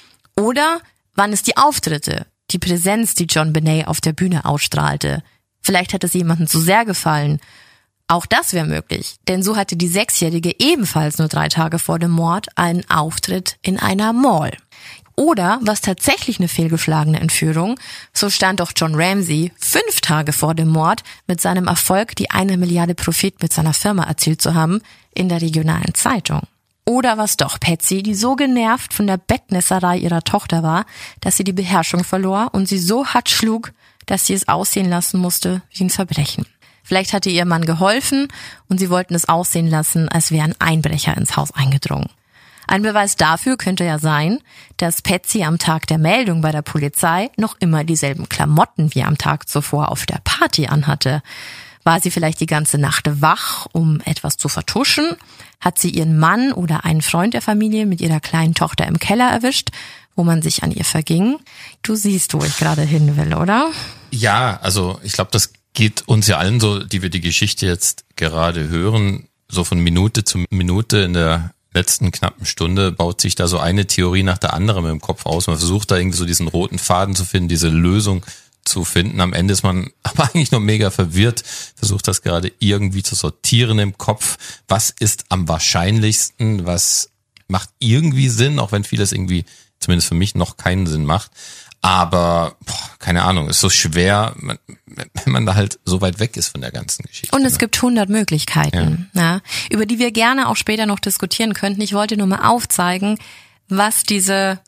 Oder waren es die Auftritte, die Präsenz, die John Benet auf der Bühne ausstrahlte? Vielleicht hat es jemandem zu sehr gefallen. Auch das wäre möglich, denn so hatte die 6-Jährige ebenfalls nur 3 Tage vor dem Mord einen Auftritt in einer Mall. Oder, was tatsächlich eine fehlgeschlagene Entführung, so stand doch John Ramsey 5 Tage vor dem Mord mit seinem Erfolg, die 1 Milliarde Profit mit seiner Firma erzielt zu haben, in der regionalen Zeitung. Oder was doch Patsy, die so genervt von der Bettnässerei ihrer Tochter war, dass sie die Beherrschung verlor und sie so hart schlug, dass sie es aussehen lassen musste wie ein Verbrechen. Vielleicht hatte ihr Mann geholfen und sie wollten es aussehen lassen, als wäre ein Einbrecher ins Haus eingedrungen. Ein Beweis dafür könnte ja sein, dass Patsy am Tag der Meldung bei der Polizei noch immer dieselben Klamotten wie am Tag zuvor auf der Party anhatte. War sie vielleicht die ganze Nacht wach, um etwas zu vertuschen? Hat sie ihren Mann oder einen Freund der Familie mit ihrer kleinen Tochter im Keller erwischt, wo man sich an ihr verging? Du siehst, wo ich gerade hin will, oder? Ja, also ich glaube, das geht uns ja allen so, die wir die Geschichte jetzt gerade hören, so von Minute zu Minute in der letzten knappen Stunde baut sich da so eine Theorie nach der anderen im Kopf aus. Man versucht da irgendwie so diesen roten Faden zu finden, diese Lösung zu finden. Am Ende ist man aber eigentlich nur mega verwirrt, versucht das gerade irgendwie zu sortieren im Kopf. Was ist am wahrscheinlichsten? Was macht irgendwie Sinn, auch wenn vieles irgendwie, zumindest für mich, noch keinen Sinn macht. Aber, keine Ahnung, ist so schwer, wenn man da halt so weit weg ist von der ganzen Geschichte. Und es gibt 100 Möglichkeiten, ja, über die wir gerne auch später noch diskutieren könnten. Ich wollte nur mal aufzeigen, was diese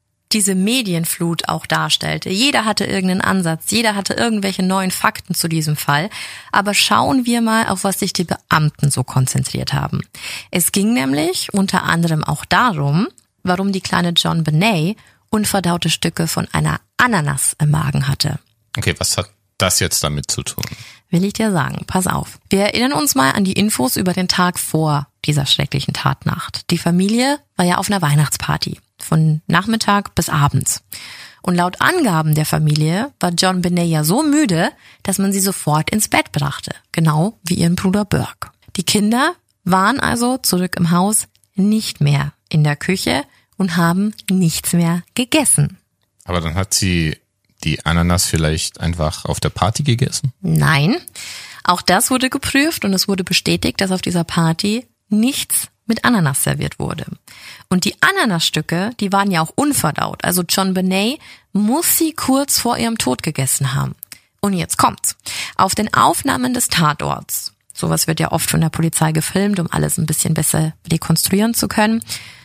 Medienflut auch darstellte. Jeder hatte irgendeinen Ansatz, jeder hatte irgendwelche neuen Fakten zu diesem Fall. Aber schauen wir mal, auf was sich die Beamten so konzentriert haben. Es ging nämlich unter anderem auch darum, warum die kleine JonBenét unverdaute Stücke von einer Ananas im Magen hatte. Okay, was hat das jetzt damit zu tun? Will ich dir sagen, pass auf. Wir erinnern uns mal an die Infos über den Tag vor dieser schrecklichen Tatnacht. Die Familie war ja auf einer Weihnachtsparty, von Nachmittag bis abends. Und laut Angaben der Familie war JonBenét ja so müde, dass man sie sofort ins Bett brachte, genau wie ihren Bruder Burke. Die Kinder waren also zurück im Haus, nicht mehr in der Küche und haben nichts mehr gegessen. Aber dann hat sie die Ananas vielleicht einfach auf der Party gegessen? Nein, auch das wurde geprüft und es wurde bestätigt, dass auf dieser Party nichts mit Ananas serviert wurde. Und die Ananasstücke, die waren ja auch unverdaut. Also JonBenét muss sie kurz vor ihrem Tod gegessen haben. Und jetzt kommt's. Auf den Aufnahmen des Tatorts, sowas wird ja oft von der Polizei gefilmt, um alles ein bisschen besser rekonstruieren zu können,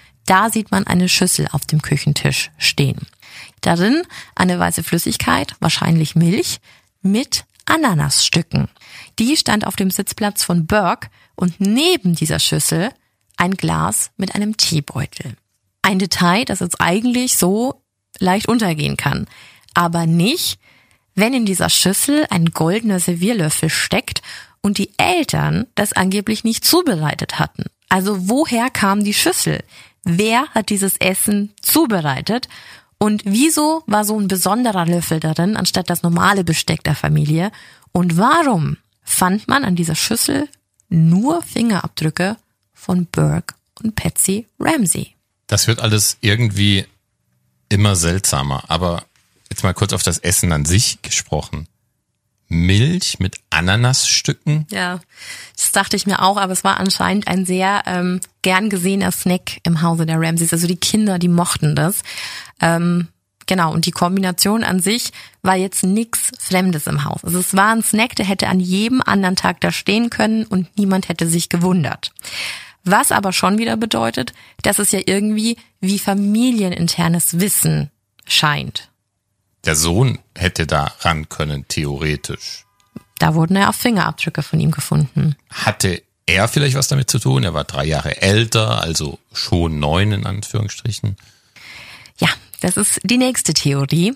da sieht man eine Schüssel auf dem Küchentisch stehen. Darin eine weiße Flüssigkeit, wahrscheinlich Milch, mit Ananasstücken. Die stand auf dem Sitzplatz von Burke und neben dieser Schüssel ein Glas mit einem Teebeutel. Ein Detail, das jetzt eigentlich so leicht untergehen kann. Aber nicht, wenn in dieser Schüssel ein goldener Servierlöffel steckt und die Eltern das angeblich nicht zubereitet hatten. Also woher kam die Schüssel? Wer hat dieses Essen zubereitet? Und wieso war so ein besonderer Löffel darin, anstatt das normale Besteck der Familie? Und warum fand man an dieser Schüssel nur Fingerabdrücke von Burke und Patsy Ramsey? Das wird alles irgendwie immer seltsamer. Aber jetzt mal kurz auf das Essen an sich gesprochen. Milch mit Ananasstücken? Ja, das dachte ich mir auch, aber es war anscheinend ein sehr gern gesehener Snack im Hause der Ramseys. Also die Kinder, die mochten das. Genau, und die Kombination an sich war jetzt nichts Fremdes im Haus. Also es war ein Snack, der hätte an jedem anderen Tag da stehen können und niemand hätte sich gewundert. Was aber schon wieder bedeutet, dass es ja irgendwie wie familieninternes Wissen scheint. Der Sohn hätte da ran können, theoretisch. Da wurden ja auch Fingerabdrücke von ihm gefunden. Hatte er vielleicht was damit zu tun? Er war 3 Jahre älter, also schon 9 in Anführungsstrichen. Ja, das ist die nächste Theorie,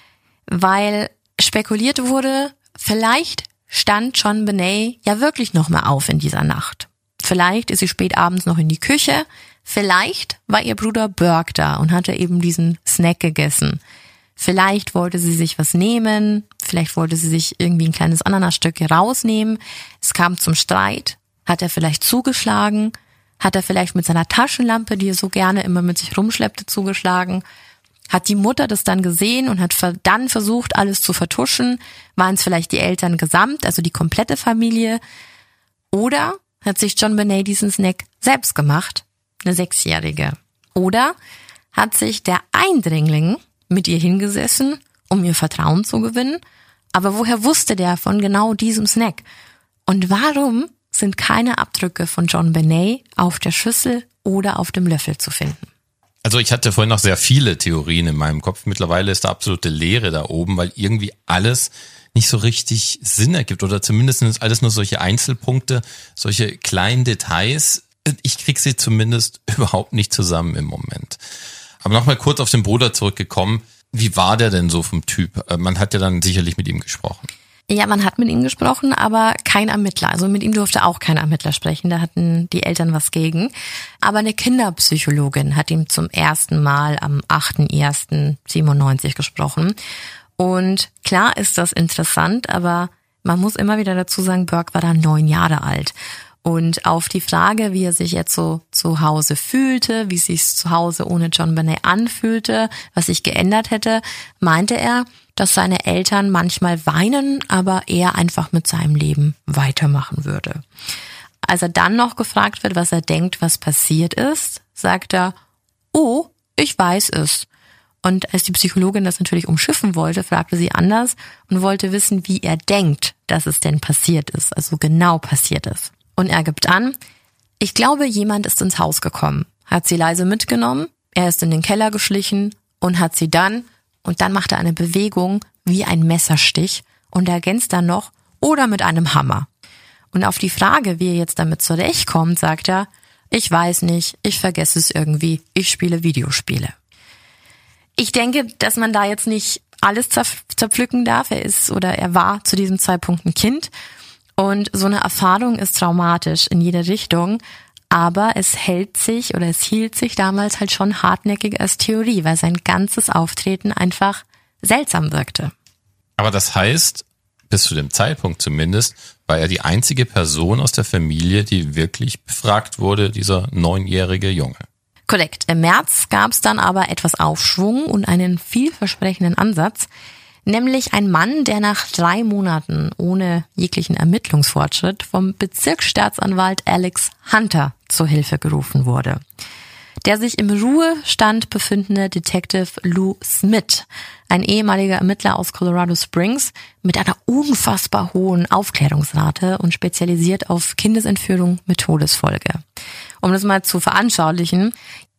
weil spekuliert wurde, vielleicht stand JonBenét ja wirklich noch mal auf in dieser Nacht. Vielleicht ist sie spät abends noch in die Küche, vielleicht war ihr Bruder Burke da und hatte eben diesen Snack gegessen. Vielleicht wollte sie sich was nehmen, vielleicht wollte sie sich irgendwie ein kleines Ananasstück rausnehmen. Es kam zum Streit. Hat er vielleicht zugeschlagen? Hat er vielleicht mit seiner Taschenlampe, die er so gerne immer mit sich rumschleppte, zugeschlagen? Hat die Mutter das dann gesehen und hat dann versucht, alles zu vertuschen? Waren es vielleicht die Eltern gesamt, also die komplette Familie? Oder hat sich JonBenét diesen Snack selbst gemacht? Eine 6-Jährige. Oder hat sich der Eindringling mit ihr hingesessen, um ihr Vertrauen zu gewinnen? Aber woher wusste der von genau diesem Snack? Und warum sind keine Abdrücke von JonBenét auf der Schüssel oder auf dem Löffel zu finden? Also ich hatte vorhin noch sehr viele Theorien in meinem Kopf. Mittlerweile ist da absolute Leere da oben, weil irgendwie alles nicht so richtig Sinn ergibt oder zumindest sind es alles nur solche Einzelpunkte, solche kleinen Details. Ich krieg sie zumindest überhaupt nicht zusammen im Moment. Aber nochmal kurz auf den Bruder zurückgekommen. Wie war der denn so vom Typ? Man hat ja dann sicherlich mit ihm gesprochen. Ja, man hat mit ihm gesprochen, aber kein Ermittler. Also mit ihm durfte auch kein Ermittler sprechen, da hatten die Eltern was gegen. Aber eine Kinderpsychologin hat ihm zum ersten Mal am 8.1.97 gesprochen. Und klar ist das interessant, aber man muss immer wieder dazu sagen, Burke war da 9 Jahre alt. Und auf die Frage, wie er sich jetzt so zu Hause fühlte, wie es sich zu Hause ohne JonBenét anfühlte, was sich geändert hätte, meinte er, dass seine Eltern manchmal weinen, aber er einfach mit seinem Leben weitermachen würde. Als er dann noch gefragt wird, was er denkt, was passiert ist, sagt er, oh, ich weiß es. Und als die Psychologin das natürlich umschiffen wollte, fragte sie anders und wollte wissen, wie er denkt, dass es denn passiert ist, also genau passiert ist. Und er gibt an, ich glaube, jemand ist ins Haus gekommen, hat sie leise mitgenommen, er ist in den Keller geschlichen und hat sie dann macht er eine Bewegung wie ein Messerstich und ergänzt dann noch, oder mit einem Hammer. Und auf die Frage, wie er jetzt damit zurechtkommt, sagt er, ich weiß nicht, ich vergesse es irgendwie, ich spiele Videospiele. Ich denke, dass man da jetzt nicht alles zerpflücken darf. Er war zu diesem Zeitpunkt ein Kind. Und so eine Erfahrung ist traumatisch in jede Richtung. Aber es hielt sich damals halt schon hartnäckig als Theorie, weil sein ganzes Auftreten einfach seltsam wirkte. Aber das heißt, bis zu dem Zeitpunkt zumindest, war er die einzige Person aus der Familie, die wirklich befragt wurde, dieser 9-jährige Junge. Korrekt. Im März gab es dann aber etwas Aufschwung und einen vielversprechenden Ansatz, nämlich ein Mann, der nach 3 Monaten ohne jeglichen Ermittlungsfortschritt vom Bezirksstaatsanwalt Alex Hunter zur Hilfe gerufen wurde. Der sich im Ruhestand befindende Detective Lou Smith, ein ehemaliger Ermittler aus Colorado Springs mit einer unfassbar hohen Aufklärungsrate und spezialisiert auf Kindesentführung mit Todesfolge. Um das mal zu veranschaulichen,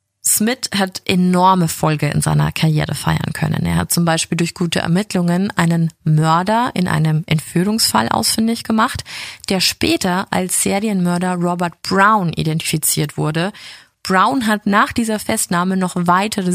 Smith hat enorme Erfolge in seiner Karriere feiern können. Er hat zum Beispiel durch gute Ermittlungen einen Mörder in einem Entführungsfall ausfindig gemacht, der später als Serienmörder Robert Brown identifiziert wurde. Brown hat nach dieser Festnahme noch weitere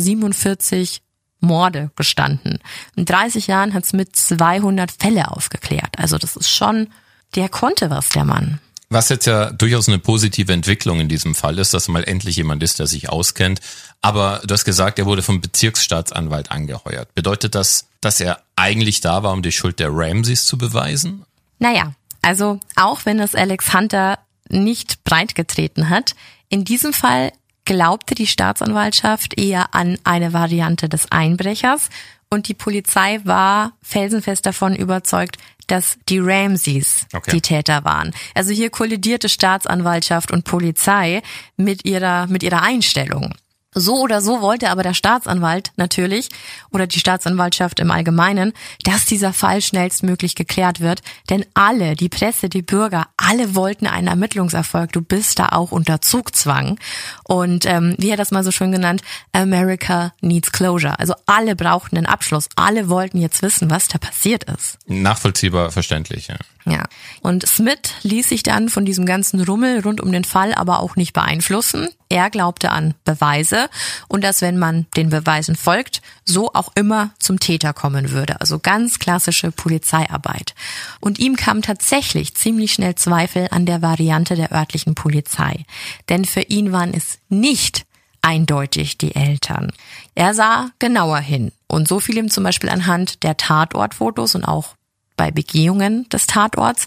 47 Morde gestanden. In 30 Jahren hat Smith 200 Fälle aufgeklärt. Also das ist schon, der konnte was, der Mann. Was jetzt ja durchaus eine positive Entwicklung in diesem Fall ist, dass mal endlich jemand ist, der sich auskennt. Aber du hast gesagt, er wurde vom Bezirksstaatsanwalt angeheuert. Bedeutet das, dass er eigentlich da war, um die Schuld der Ramseys zu beweisen? Naja, also auch wenn das Alex Hunter nicht breitgetreten hat, in diesem Fall glaubte die Staatsanwaltschaft eher an eine Variante des Einbrechers und die Polizei war felsenfest davon überzeugt, dass die Ramseys die Täter waren. Also hier kollidierte Staatsanwaltschaft und Polizei mit ihrer Einstellung. So oder so wollte aber der Staatsanwalt natürlich oder die Staatsanwaltschaft im Allgemeinen, dass dieser Fall schnellstmöglich geklärt wird. Denn alle, die Presse, die Bürger, alle wollten einen Ermittlungserfolg. Du bist da auch unter Zugzwang. Und wie er das mal so schön genannt, America needs closure. Also alle brauchten einen Abschluss. Alle wollten jetzt wissen, was da passiert ist. Nachvollziehbar, verständlich, ja. Ja, und Smith ließ sich dann von diesem ganzen Rummel rund um den Fall aber auch nicht beeinflussen. Er glaubte an Beweise und dass, wenn man den Beweisen folgt, so auch immer zum Täter kommen würde. Also ganz klassische Polizeiarbeit. Und ihm kam tatsächlich ziemlich schnell Zweifel an der Variante der örtlichen Polizei. Denn für ihn waren es nicht eindeutig die Eltern. Er sah genauer hin und so fiel ihm zum Beispiel anhand der Tatortfotos und auch bei Begehungen des Tatorts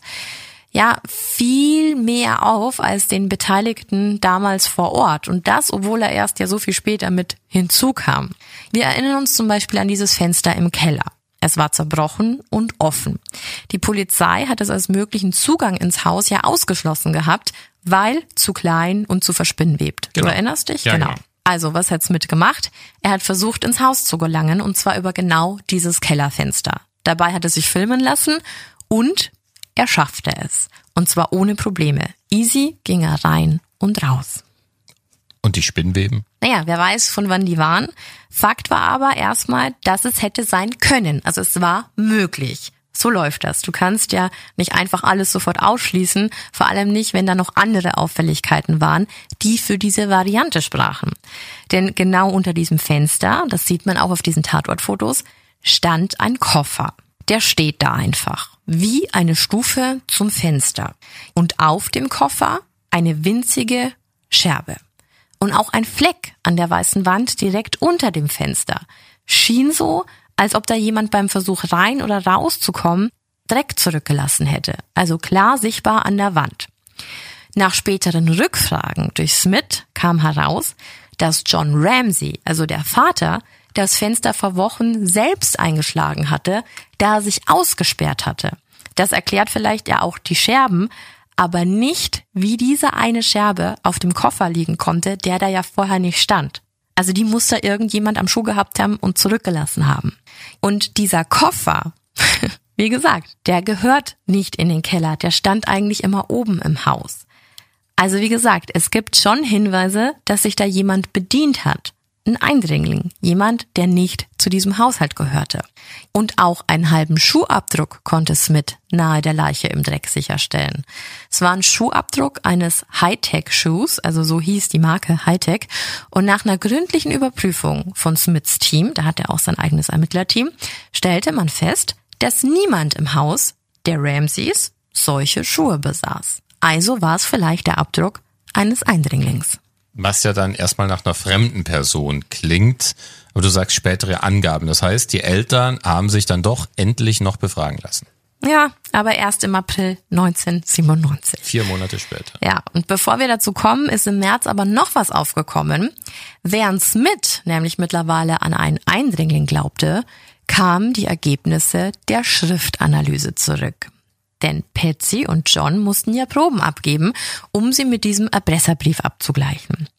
ja viel mehr auf als den Beteiligten damals vor Ort. Und das, obwohl er erst ja so viel später mit hinzukam. Wir erinnern uns zum Beispiel an dieses Fenster im Keller. Es war zerbrochen und offen. Die Polizei hat es als möglichen Zugang ins Haus ja ausgeschlossen gehabt, weil zu klein und zu verspinnwebt. Genau. Du erinnerst dich? Ja, genau. Also, was hat's mitgemacht? Er hat versucht, ins Haus zu gelangen, und zwar über genau dieses Kellerfenster. Dabei hat er sich filmen lassen und er schaffte es. Und zwar ohne Probleme. Easy ging er rein und raus. Und die Spinnweben? Naja, wer weiß, von wann die waren. Fakt war aber erstmal, dass es hätte sein können. Also es war möglich. So läuft das. Du kannst ja nicht einfach alles sofort ausschließen, vor allem nicht, wenn da noch andere Auffälligkeiten waren, die für diese Variante sprachen. Denn genau unter diesem Fenster, das sieht man auch auf diesen Tatortfotos, stand ein Koffer. Der steht da einfach, wie eine Stufe zum Fenster. Und auf dem Koffer eine winzige Scherbe. Und auch ein Fleck an der weißen Wand direkt unter dem Fenster. Schien so, als ob da jemand beim Versuch rein oder rauszukommen Dreck zurückgelassen hätte. Also klar sichtbar an der Wand. Nach späteren Rückfragen durch Smith kam heraus, dass John Ramsey, also der Vater, das Fenster vor Wochen selbst eingeschlagen hatte, da er sich ausgesperrt hatte. Das erklärt vielleicht ja auch die Scherben, aber nicht, wie diese eine Scherbe auf dem Koffer liegen konnte, der da ja vorher nicht stand. Also die muss da irgendjemand am Schuh gehabt haben und zurückgelassen haben. Und dieser Koffer, wie gesagt, der gehört nicht in den Keller, der stand eigentlich immer oben im Haus. Also wie gesagt, es gibt schon Hinweise, dass sich da jemand bedient hat. Ein Eindringling, jemand, der nicht zu diesem Haushalt gehörte. Und auch einen halben Schuhabdruck konnte Smith nahe der Leiche im Dreck sicherstellen. Es war ein Schuhabdruck eines Hightech-Schuhs, also so hieß die Marke Hightech. Und nach einer gründlichen Überprüfung von Smiths Team, da hat er auch sein eigenes Ermittlerteam, stellte man fest, dass niemand im Haus der Ramseys solche Schuhe besaß. Also war es vielleicht der Abdruck eines Eindringlings. Was ja dann erstmal nach einer fremden Person klingt, aber du sagst spätere Angaben. Das heißt, die Eltern haben sich dann doch endlich noch befragen lassen. Ja, aber erst im April 1997. 4 Monate später. Ja, und bevor wir dazu kommen, ist im März aber noch was aufgekommen. Während Smith nämlich mittlerweile an einen Eindringling glaubte, kamen die Ergebnisse der Schriftanalyse zurück. Denn Patsy und John mussten ja Proben abgeben, um sie mit diesem Erpresserbrief abzugleichen.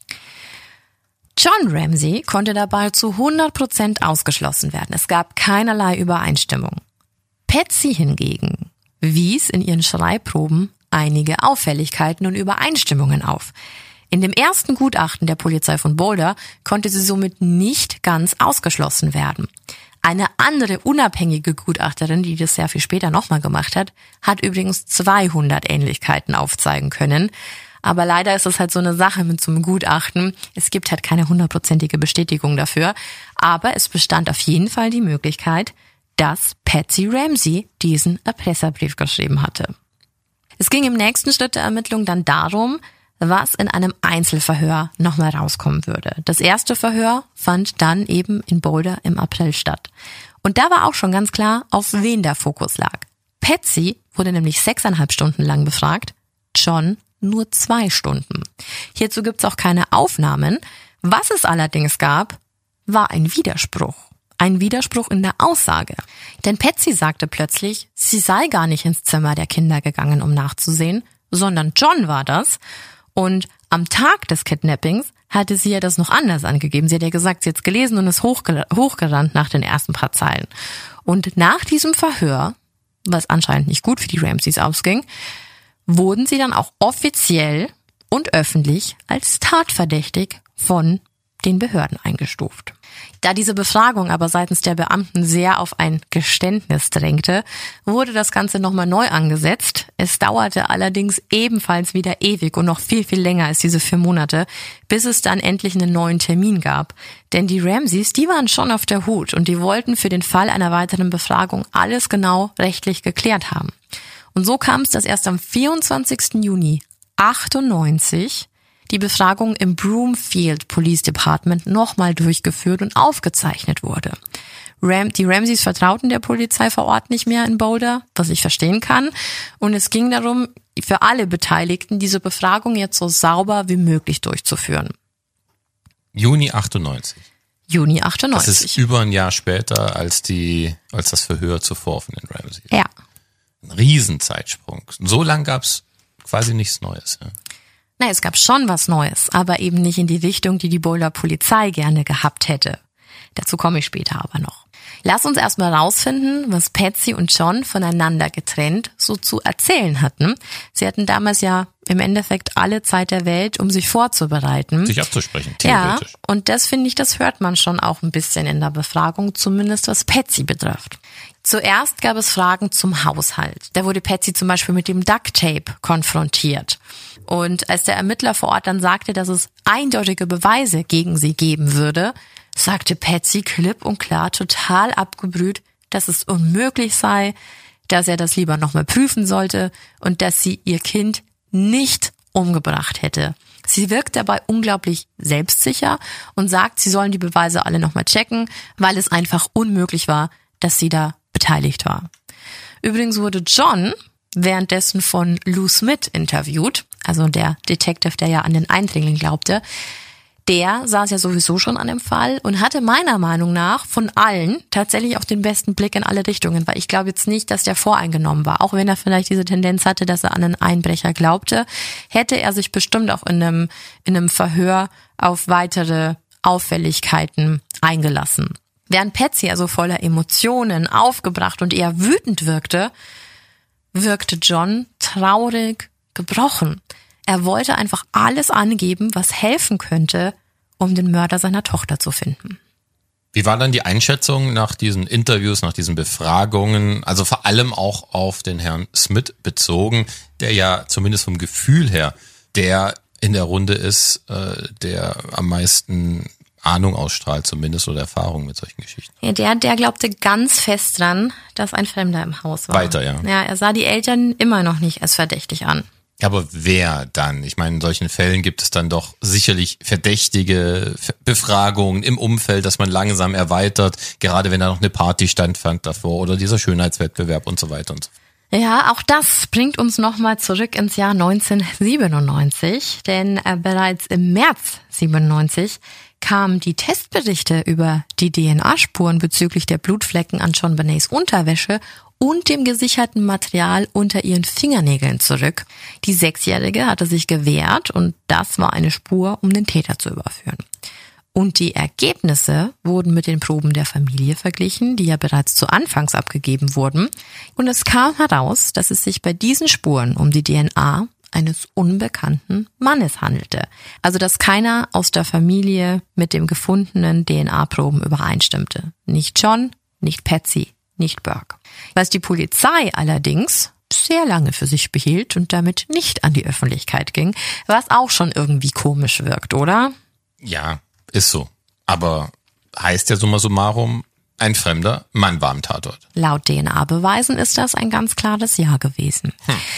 John Ramsey konnte dabei zu 100% ausgeschlossen werden. Es gab keinerlei Übereinstimmung. Patsy hingegen wies in ihren Schreibproben einige Auffälligkeiten und Übereinstimmungen auf. In dem ersten Gutachten der Polizei von Boulder konnte sie somit nicht ganz ausgeschlossen werden. Eine andere unabhängige Gutachterin, die das sehr viel später nochmal gemacht hat, hat übrigens 200 Ähnlichkeiten aufzeigen können. Aber leider ist es halt so eine Sache mit so einem Gutachten. Es gibt halt keine 100%ige Bestätigung dafür. Aber es bestand auf jeden Fall die Möglichkeit, dass Patsy Ramsey diesen Erpresserbrief geschrieben hatte. Es ging im nächsten Schritt der Ermittlung dann darum, was in einem Einzelverhör nochmal rauskommen würde. Das erste Verhör fand dann eben in Boulder im April statt. Und da war auch schon ganz klar, auf wen der Fokus lag. Patsy wurde nämlich 6,5 Stunden lang befragt, John nur 2 Stunden. Hierzu gibt's auch keine Aufnahmen. Was es allerdings gab, war ein Widerspruch. Ein Widerspruch in der Aussage. Denn Patsy sagte plötzlich, sie sei gar nicht ins Zimmer der Kinder gegangen, um nachzusehen, sondern John war das. Und am Tag des Kidnappings hatte sie ja das noch anders angegeben. Sie hat ja gesagt, sie hat es gelesen und ist hochgerannt nach den ersten paar Zeilen. Und nach diesem Verhör, was anscheinend nicht gut für die Ramseys ausging, wurden sie dann auch offiziell und öffentlich als tatverdächtig von den Behörden eingestuft. Da diese Befragung aber seitens der Beamten sehr auf ein Geständnis drängte, wurde das Ganze nochmal neu angesetzt. Es dauerte allerdings ebenfalls wieder ewig und noch viel, viel länger als diese 4 Monate, bis es dann endlich einen neuen Termin gab. Denn die Ramseys, die waren schon auf der Hut und die wollten für den Fall einer weiteren Befragung alles genau rechtlich geklärt haben. Und so kam es, dass erst am 24. Juni 1998 die Befragung im Broomfield Police Department nochmal durchgeführt und aufgezeichnet wurde. Die Ramseys vertrauten der Polizei vor Ort nicht mehr in Boulder, was ich verstehen kann. Und es ging darum, für alle Beteiligten diese Befragung jetzt so sauber wie möglich durchzuführen. Juni 98. Juni 98. Das ist über ein Jahr später als das Verhör zuvor von den Ramseys. Ja. Ein Riesenzeitsprung. So lang gab's quasi nichts Neues. Ja. Na, es gab schon was Neues, aber eben nicht in die Richtung, die die Boulder Polizei gerne gehabt hätte. Dazu komme ich später aber noch. Lass uns erstmal rausfinden, was Patsy und John voneinander getrennt so zu erzählen hatten. Sie hatten damals ja im Endeffekt alle Zeit der Welt, um sich vorzubereiten. Sich abzusprechen, theoretisch. Ja, und das finde ich, das hört man schon auch ein bisschen in der Befragung, zumindest was Patsy betrifft. Zuerst gab es Fragen zum Haushalt. Da wurde Patsy zum Beispiel mit dem Duct Tape konfrontiert. Und als der Ermittler vor Ort dann sagte, dass es eindeutige Beweise gegen sie geben würde, sagte Patsy klipp und klar, total abgebrüht, dass es unmöglich sei, dass er das lieber nochmal prüfen sollte und dass sie ihr Kind nicht umgebracht hätte. Sie wirkt dabei unglaublich selbstsicher und sagt, sie sollen die Beweise alle nochmal checken, weil es einfach unmöglich war, dass sie da beteiligt war. Übrigens wurde John währenddessen von Lou Smith interviewt, also der Detective, der ja an den Eindringling glaubte. Der saß ja sowieso schon an dem Fall und hatte meiner Meinung nach von allen tatsächlich auch den besten Blick in alle Richtungen, weil ich glaube jetzt nicht, dass der voreingenommen war. Auch wenn er vielleicht diese Tendenz hatte, dass er an einen Einbrecher glaubte, hätte er sich bestimmt auch in einem Verhör auf weitere Auffälligkeiten eingelassen. Während Patsy also voller Emotionen, aufgebracht und eher wütend wirkte John traurig, gebrochen. Er wollte einfach alles angeben, was helfen könnte, um den Mörder seiner Tochter zu finden. Wie war dann die Einschätzung nach diesen Interviews, nach diesen Befragungen, also vor allem auch auf den Herrn Smith bezogen, der ja zumindest vom Gefühl her der in der Runde ist, der am meisten Ahnung ausstrahlt zumindest oder Erfahrung mit solchen Geschichten. Ja, der glaubte ganz fest dran, dass ein Fremder im Haus war. Weiter, ja. Ja, er sah die Eltern immer noch nicht als verdächtig an. Aber wer dann? Ich meine, in solchen Fällen gibt es dann doch sicherlich verdächtige Befragungen im Umfeld, dass man langsam erweitert, gerade wenn da noch eine Party stattfand davor oder dieser Schönheitswettbewerb und so weiter und so fort. Ja, auch das bringt uns nochmal zurück ins Jahr 1997, denn bereits im März 97 kamen die Testberichte über die DNA-Spuren bezüglich der Blutflecken an JonBenéts Unterwäsche und dem gesicherten Material unter ihren Fingernägeln zurück. Die 6-Jährige hatte sich gewehrt und das war eine Spur, um den Täter zu überführen. Und die Ergebnisse wurden mit den Proben der Familie verglichen, die ja bereits zu Anfangs abgegeben wurden. Und es kam heraus, dass es sich bei diesen Spuren um die DNA eines unbekannten Mannes handelte. Also dass keiner aus der Familie mit dem gefundenen DNA-Proben übereinstimmte. Nicht John, nicht Patsy, nicht Burke. Was die Polizei allerdings sehr lange für sich behielt und damit nicht an die Öffentlichkeit ging, was auch schon irgendwie komisch wirkt, oder? Ja, ist so. Aber heißt ja summa summarum, ein fremder Mann war am Tatort. Laut DNA-Beweisen ist das ein ganz klares Ja gewesen.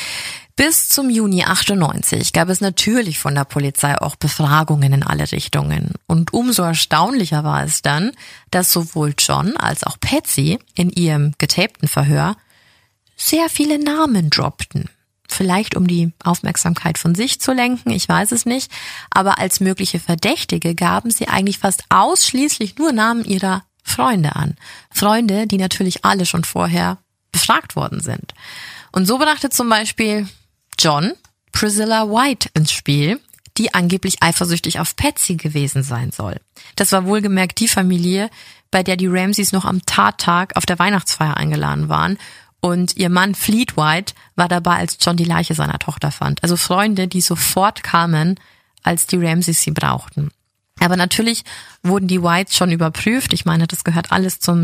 Bis zum Juni 98 gab es natürlich von der Polizei auch Befragungen in alle Richtungen. Und umso erstaunlicher war es dann, dass sowohl John als auch Patsy in ihrem getapten Verhör sehr viele Namen droppten. Vielleicht um die Aufmerksamkeit von sich zu lenken, ich weiß es nicht. Aber als mögliche Verdächtige gaben sie eigentlich fast ausschließlich nur Namen ihrer Freunde an. Freunde, die natürlich alle schon vorher befragt worden sind. Und so brachte zum Beispiel John Priscilla White ins Spiel, die angeblich eifersüchtig auf Patsy gewesen sein soll. Das war wohlgemerkt die Familie, bei der die Ramseys noch am Tattag auf der Weihnachtsfeier eingeladen waren. Und ihr Mann Fleet White war dabei, als John die Leiche seiner Tochter fand. Also Freunde, die sofort kamen, als die Ramseys sie brauchten. Aber natürlich wurden die Whites schon überprüft. Ich meine, das gehört alles zum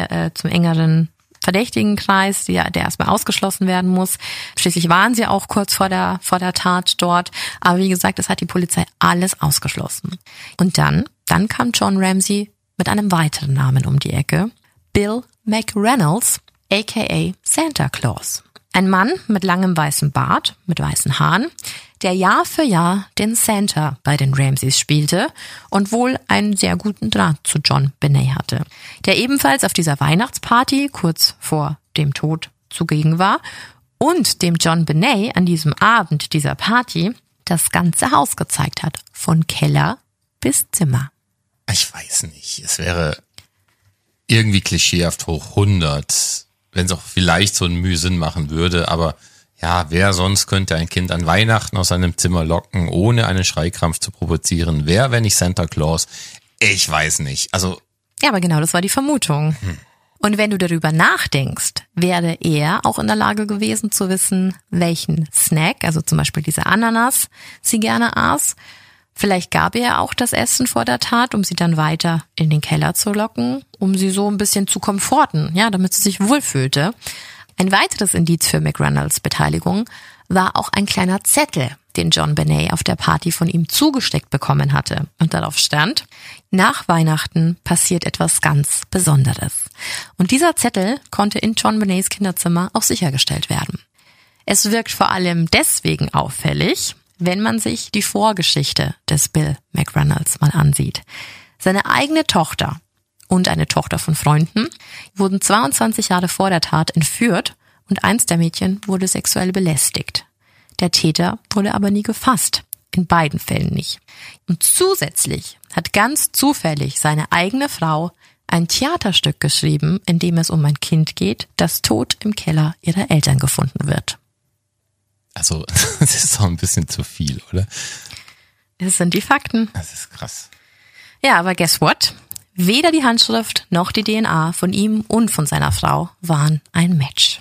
engeren Verdächtigenkreis, der erstmal ausgeschlossen werden muss. Schließlich waren sie auch kurz vor der Tat dort. Aber wie gesagt, es hat die Polizei alles ausgeschlossen. Und dann kam John Ramsey mit einem weiteren Namen um die Ecke. Bill McReynolds, aka Santa Claus. Ein Mann mit langem weißem Bart, mit weißen Haaren, der Jahr für Jahr den Santa bei den Ramseys spielte und wohl einen sehr guten Draht zu JonBenét hatte, der ebenfalls auf dieser Weihnachtsparty kurz vor dem Tod zugegen war und dem JonBenét an diesem Abend dieser Party das ganze Haus gezeigt hat, von Keller bis Zimmer. Ich weiß nicht, es wäre irgendwie klischeehaft hoch 100, wenn es auch vielleicht so einen Mühe Sinn machen würde, aber ja, wer sonst könnte ein Kind an Weihnachten aus seinem Zimmer locken, ohne einen Schreikrampf zu provozieren? Wer, wenn nicht Santa Claus? Ich weiß nicht. Also ja, aber genau, das war die Vermutung. Und wenn du darüber nachdenkst, wäre er auch in der Lage gewesen zu wissen, welchen Snack, also zum Beispiel diese Ananas, sie gerne aß. Vielleicht gab er auch das Essen vor der Tat, um sie dann weiter in den Keller zu locken, um sie so ein bisschen zu komforten, ja, damit sie sich wohlfühlte. Ein weiteres Indiz für McReynolds Beteiligung war auch ein kleiner Zettel, den JonBenét auf der Party von ihm zugesteckt bekommen hatte. Und darauf stand: Nach Weihnachten passiert etwas ganz Besonderes. Und dieser Zettel konnte in JonBenéts Kinderzimmer auch sichergestellt werden. Es wirkt vor allem deswegen auffällig, wenn man sich die Vorgeschichte des Bill McReynolds mal ansieht. Seine eigene Tochter und eine Tochter von Freunden wurden 22 Jahre vor der Tat entführt und eins der Mädchen wurde sexuell belästigt. Der Täter wurde aber nie gefasst, in beiden Fällen nicht. Und zusätzlich hat ganz zufällig seine eigene Frau ein Theaterstück geschrieben, in dem es um ein Kind geht, das tot im Keller ihrer Eltern gefunden wird. Also, das ist doch ein bisschen zu viel, oder? Das sind die Fakten. Das ist krass. Ja, aber guess what? Weder die Handschrift noch die DNA von ihm und von seiner Frau waren ein Match.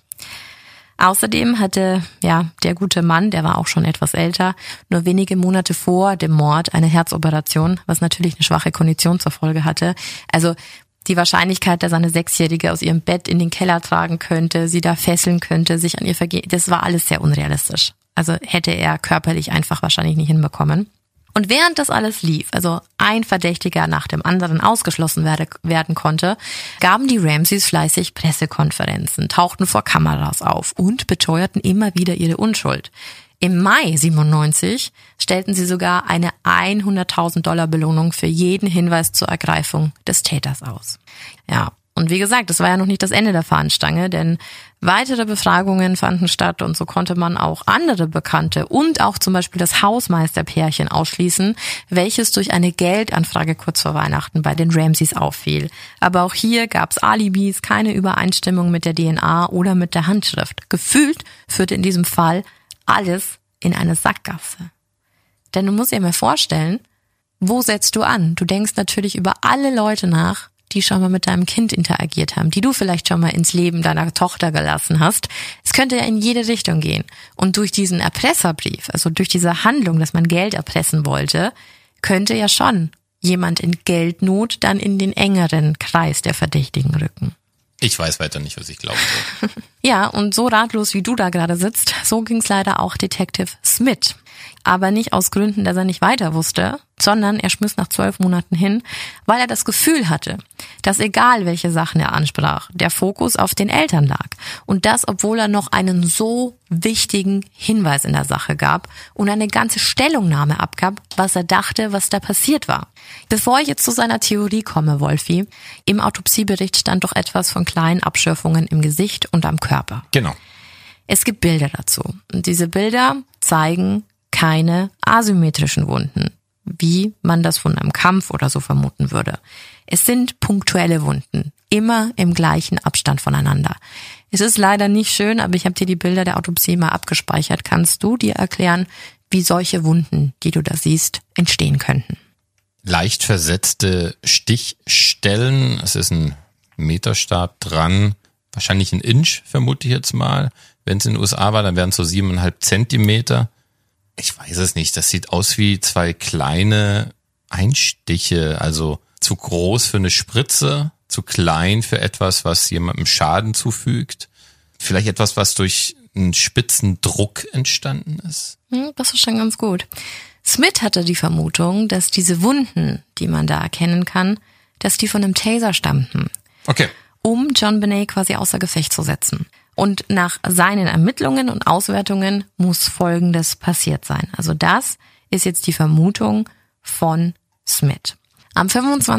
Außerdem hatte der gute Mann, der war auch schon etwas älter, nur wenige Monate vor dem Mord eine Herzoperation, was natürlich eine schwache Kondition zur Folge hatte. Also die Wahrscheinlichkeit, dass er eine 6-Jährige aus ihrem Bett in den Keller tragen könnte, sie da fesseln könnte, sich an ihr vergehen, das war alles sehr unrealistisch. Also hätte er körperlich einfach wahrscheinlich nicht hinbekommen. Und während das alles lief, also ein Verdächtiger nach dem anderen ausgeschlossen werden konnte, gaben die Ramseys fleißig Pressekonferenzen, tauchten vor Kameras auf und beteuerten immer wieder ihre Unschuld. Im Mai 97 stellten sie sogar eine $100.000 Belohnung für jeden Hinweis zur Ergreifung des Täters aus. Ja, und wie gesagt, das war ja noch nicht das Ende der Fahnenstange, denn weitere Befragungen fanden statt und so konnte man auch andere Bekannte und auch zum Beispiel das Hausmeisterpärchen ausschließen, welches durch eine Geldanfrage kurz vor Weihnachten bei den Ramseys auffiel. Aber auch hier gab es Alibis, keine Übereinstimmung mit der DNA oder mit der Handschrift. Gefühlt führte in diesem Fall alles in eine Sackgasse. Denn du musst dir mal vorstellen, wo setzt du an? Du denkst natürlich über alle Leute nach, die schon mal mit deinem Kind interagiert haben, die du vielleicht schon mal ins Leben deiner Tochter gelassen hast. Es könnte ja in jede Richtung gehen. Und durch diesen Erpresserbrief, also durch diese Handlung, dass man Geld erpressen wollte, könnte ja schon jemand in Geldnot dann in den engeren Kreis der Verdächtigen rücken. Ich weiß weiter nicht, was ich glauben soll. Ja, und so ratlos wie du da gerade sitzt, so ging's leider auch Detective Smith. Aber nicht aus Gründen, dass er nicht weiter wusste, sondern er schmiss nach 12 Monaten hin, weil er das Gefühl hatte, dass egal welche Sachen er ansprach, der Fokus auf den Eltern lag. Und das, obwohl er noch einen so wichtigen Hinweis in der Sache gab und eine ganze Stellungnahme abgab, was er dachte, was da passiert war. Bevor ich jetzt zu seiner Theorie komme, Wolfi, im Autopsiebericht stand doch etwas von kleinen Abschürfungen im Gesicht und am Körper. Genau. Es gibt Bilder dazu. Und diese Bilder zeigen keine asymmetrischen Wunden, wie man das von einem Kampf oder so vermuten würde. Es sind punktuelle Wunden, immer im gleichen Abstand voneinander. Es ist leider nicht schön, aber ich habe dir die Bilder der Autopsie mal abgespeichert. Kannst du dir erklären, wie solche Wunden, die du da siehst, entstehen könnten? Leicht versetzte Stichstellen, es ist ein Meterstab dran, wahrscheinlich ein Inch, vermute ich jetzt mal. Wenn es in den USA war, dann wären es so 7,5 Zentimeter. Ich weiß es nicht, das sieht aus wie 2 kleine Einstiche, also zu groß für eine Spritze, zu klein für etwas, was jemandem Schaden zufügt. Vielleicht etwas, was durch einen spitzen Druck entstanden ist. Das ist schon ganz gut. Smith hatte die Vermutung, dass diese Wunden, die man da erkennen kann, dass die von einem Taser stammten. Okay. Um John Benet quasi außer Gefecht zu setzen. Und nach seinen Ermittlungen und Auswertungen muss Folgendes passiert sein. Also das ist jetzt die Vermutung von Smith. Am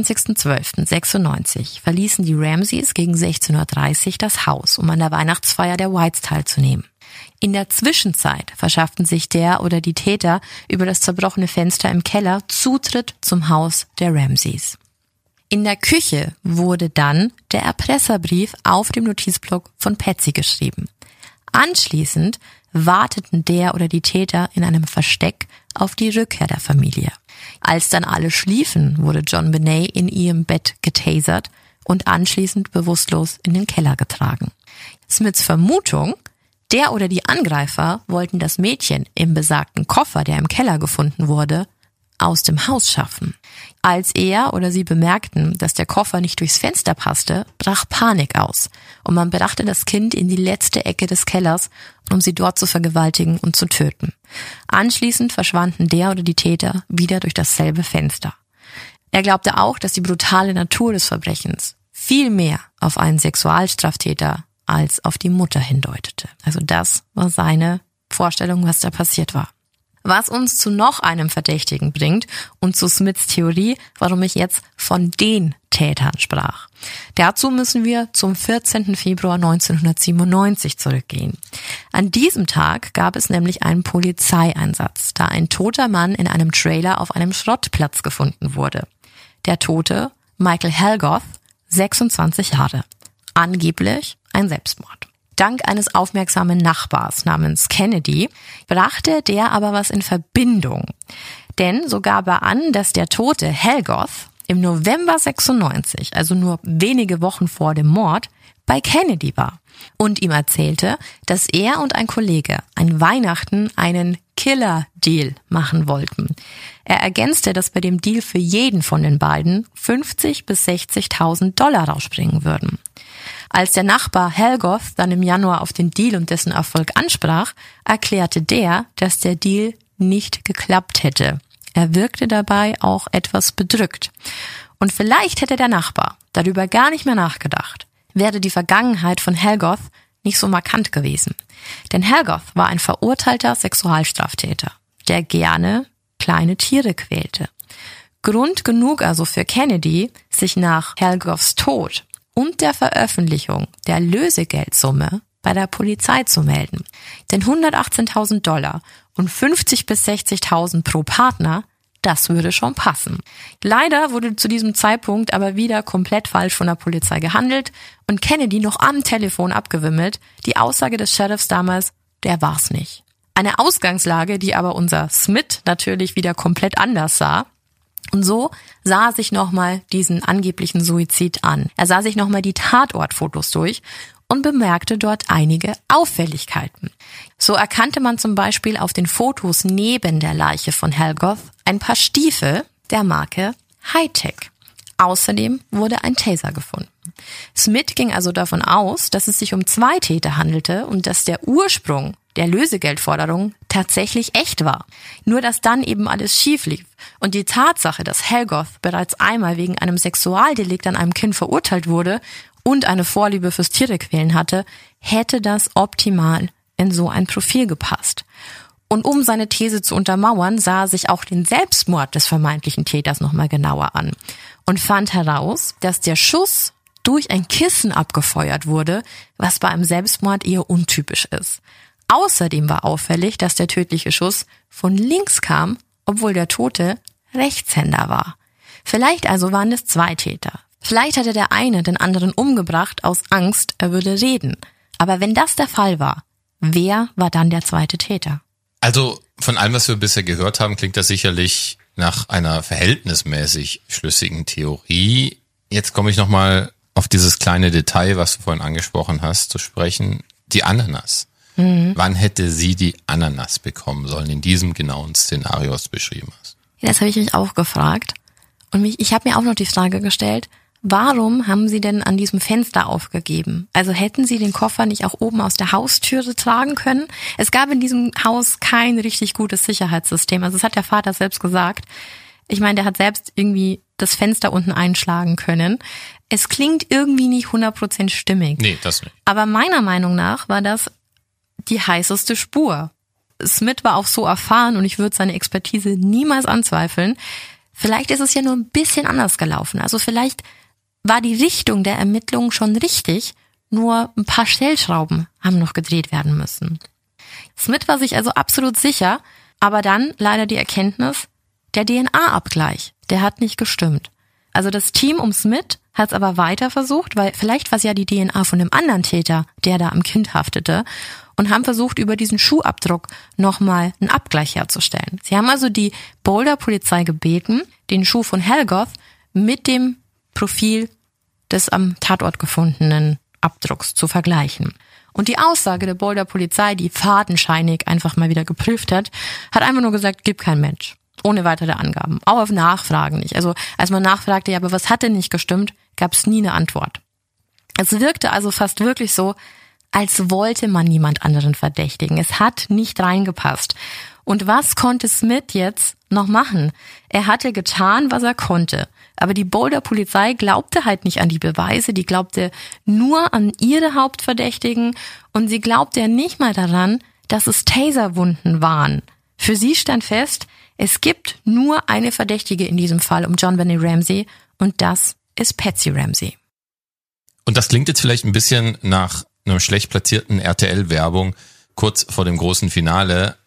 25.12.96 verließen die Ramseys gegen 16:30 Uhr das Haus, um an der Weihnachtsfeier der Whites teilzunehmen. In der Zwischenzeit verschafften sich der oder die Täter über das zerbrochene Fenster im Keller Zutritt zum Haus der Ramseys. In der Küche wurde dann der Erpresserbrief auf dem Notizblock von Patsy geschrieben. Anschließend warteten der oder die Täter in einem Versteck auf die Rückkehr der Familie. Als dann alle schliefen, wurde John Benet in ihrem Bett getasert und anschließend bewusstlos in den Keller getragen. Smiths Vermutung, der oder die Angreifer wollten das Mädchen im besagten Koffer, der im Keller gefunden wurde, aus dem Haus schaffen. Als er oder sie bemerkten, dass der Koffer nicht durchs Fenster passte, brach Panik aus und man brachte das Kind in die letzte Ecke des Kellers, um sie dort zu vergewaltigen und zu töten. Anschließend verschwanden der oder die Täter wieder durch dasselbe Fenster. Er glaubte auch, dass die brutale Natur des Verbrechens viel mehr auf einen Sexualstraftäter als auf die Mutter hindeutete. Also das war seine Vorstellung, was da passiert war. Was uns zu noch einem Verdächtigen bringt und zu Smiths Theorie, warum ich jetzt von den Tätern sprach. Dazu müssen wir zum 14. Februar 1997 zurückgehen. An diesem Tag gab es nämlich einen Polizeieinsatz, da ein toter Mann in einem Trailer auf einem Schrottplatz gefunden wurde. Der Tote, Michael Helgoth, 26 Jahre. Angeblich ein Selbstmord. Dank eines aufmerksamen Nachbars namens Kennedy brachte der aber was in Verbindung. Denn so gab er an, dass der Tote Helgoth im November 96, also nur wenige Wochen vor dem Mord, bei Kennedy war und ihm erzählte, dass er und ein Kollege an Weihnachten einen Killer-Deal machen wollten. Er ergänzte, dass bei dem Deal für jeden von den beiden 50.000 bis 60.000 Dollar rausspringen würden. Als der Nachbar Helgoth dann im Januar auf den Deal und dessen Erfolg ansprach, erklärte der, dass der Deal nicht geklappt hätte. Er wirkte dabei auch etwas bedrückt. Und vielleicht hätte der Nachbar darüber gar nicht mehr nachgedacht, wäre die Vergangenheit von Helgoth nicht so markant gewesen. Denn Helgoth war ein verurteilter Sexualstraftäter, der gerne kleine Tiere quälte. Grund genug also für Kennedy, sich nach Helgoths Tod und der Veröffentlichung der Lösegeldsumme bei der Polizei zu melden. Denn 118.000 Dollar und 50.000 bis 60.000 pro Partner, das würde schon passen. Leider wurde zu diesem Zeitpunkt aber wieder komplett falsch von der Polizei gehandelt und Kennedy noch am Telefon abgewimmelt. Die Aussage des Sheriffs damals, der war's nicht. Eine Ausgangslage, die aber unser Smith natürlich wieder komplett anders sah. Und so sah er sich nochmal diesen angeblichen Suizid an. Er sah sich nochmal die Tatortfotos durch und bemerkte dort einige Auffälligkeiten. So erkannte man zum Beispiel auf den Fotos neben der Leiche von Helgoth ein paar Stiefel der Marke Hightech. Außerdem wurde ein Taser gefunden. Smith ging also davon aus, dass es sich um 2 Täter handelte und dass der Ursprung der Lösegeldforderung tatsächlich echt war. Nur dass dann eben alles schief lief. Und die Tatsache, dass Helgoth bereits einmal wegen einem Sexualdelikt an einem Kind verurteilt wurde und eine Vorliebe fürs Tierequälen hatte, hätte das optimal in so ein Profil gepasst. Und um seine These zu untermauern, sah er sich auch den Selbstmord des vermeintlichen Täters nochmal genauer an und fand heraus, dass der Schuss durch ein Kissen abgefeuert wurde, was bei einem Selbstmord eher untypisch ist. Außerdem war auffällig, dass der tödliche Schuss von links kam, obwohl der Tote Rechtshänder war. Vielleicht also waren es 2 Täter. Vielleicht hatte der eine den anderen umgebracht aus Angst, er würde reden. Aber wenn das der Fall war, wer war dann der zweite Täter? Also von allem, was wir bisher gehört haben, klingt das sicherlich nach einer verhältnismäßig schlüssigen Theorie. Jetzt komme ich nochmal auf dieses kleine Detail, was du vorhin angesprochen hast, zu sprechen. Die Ananas. Wann hätte sie die Ananas bekommen sollen in diesem genauen Szenario, was du beschrieben hast? Ja, das habe ich mich auch gefragt. Und ich habe mir auch noch die Frage gestellt, warum haben sie denn an diesem Fenster aufgegeben? Also hätten sie den Koffer nicht auch oben aus der Haustüre tragen können? Es gab in diesem Haus kein richtig gutes Sicherheitssystem. Also das hat der Vater selbst gesagt. Ich meine, der hat selbst irgendwie das Fenster unten einschlagen können. Es klingt irgendwie nicht 100% stimmig. Nee, das nicht. Aber meiner Meinung nach war das die heißeste Spur. Smith war auch so erfahren und ich würde seine Expertise niemals anzweifeln. Vielleicht ist es ja nur ein bisschen anders gelaufen. Also vielleicht war die Richtung der Ermittlungen schon richtig, nur ein paar Stellschrauben haben noch gedreht werden müssen. Smith war sich also absolut sicher, aber dann leider die Erkenntnis, der DNA-Abgleich, der hat nicht gestimmt. Also das Team um Smith hat es aber weiter versucht, weil vielleicht war es ja die DNA von dem anderen Täter, der da am Kind haftete, und haben versucht, über diesen Schuhabdruck nochmal einen Abgleich herzustellen. Sie haben also die Boulder-Polizei gebeten, den Schuh von Helgoth mit dem Profil des am Tatort gefundenen Abdrucks zu vergleichen. Und die Aussage der Boulder-Polizei, die fadenscheinig einfach mal wieder geprüft hat einfach nur gesagt, gibt kein Mensch. Ohne weitere Angaben. Auch auf Nachfragen nicht. Also als man nachfragte, ja, aber was hat denn nicht gestimmt, gab es nie eine Antwort. Es wirkte also fast wirklich so, als wollte man niemand anderen verdächtigen. Es hat nicht reingepasst. Und was konnte Smith jetzt noch machen? Er hatte getan, was er konnte. Aber die Boulder-Polizei glaubte halt nicht an die Beweise, die glaubte nur an ihre Hauptverdächtigen und sie glaubte ja nicht mal daran, dass es Taserwunden waren. Für sie stand fest, es gibt nur eine Verdächtige in diesem Fall um JonBenét Ramsey und das ist Patsy Ramsey. Und das klingt jetzt vielleicht ein bisschen nach einer schlecht platzierten RTL-Werbung kurz vor dem großen Finale,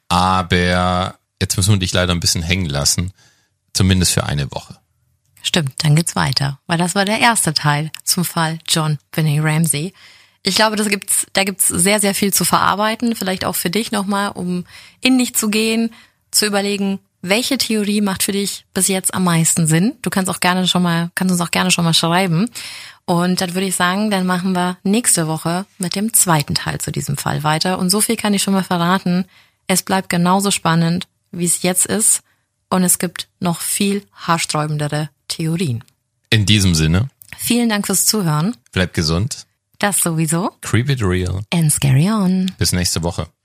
aber jetzt müssen wir dich leider ein bisschen hängen lassen, zumindest für eine Woche. Stimmt, dann geht's weiter, weil das war der erste Teil zum Fall JonBenét Ramsey. Ich glaube, da gibt's sehr, sehr viel zu verarbeiten, vielleicht auch für dich nochmal, um in dich zu gehen, zu überlegen, welche Theorie macht für dich bis jetzt am meisten Sinn? Du kannst uns auch gerne schon mal schreiben. Und dann würde ich sagen, dann machen wir nächste Woche mit dem zweiten Teil zu diesem Fall weiter. Und so viel kann ich schon mal verraten. Es bleibt genauso spannend, wie es jetzt ist. Und es gibt noch viel haarsträubendere Theorien. In diesem Sinne. Vielen Dank fürs Zuhören. Bleibt gesund. Das sowieso. Keep it real. And scary on. Bis nächste Woche.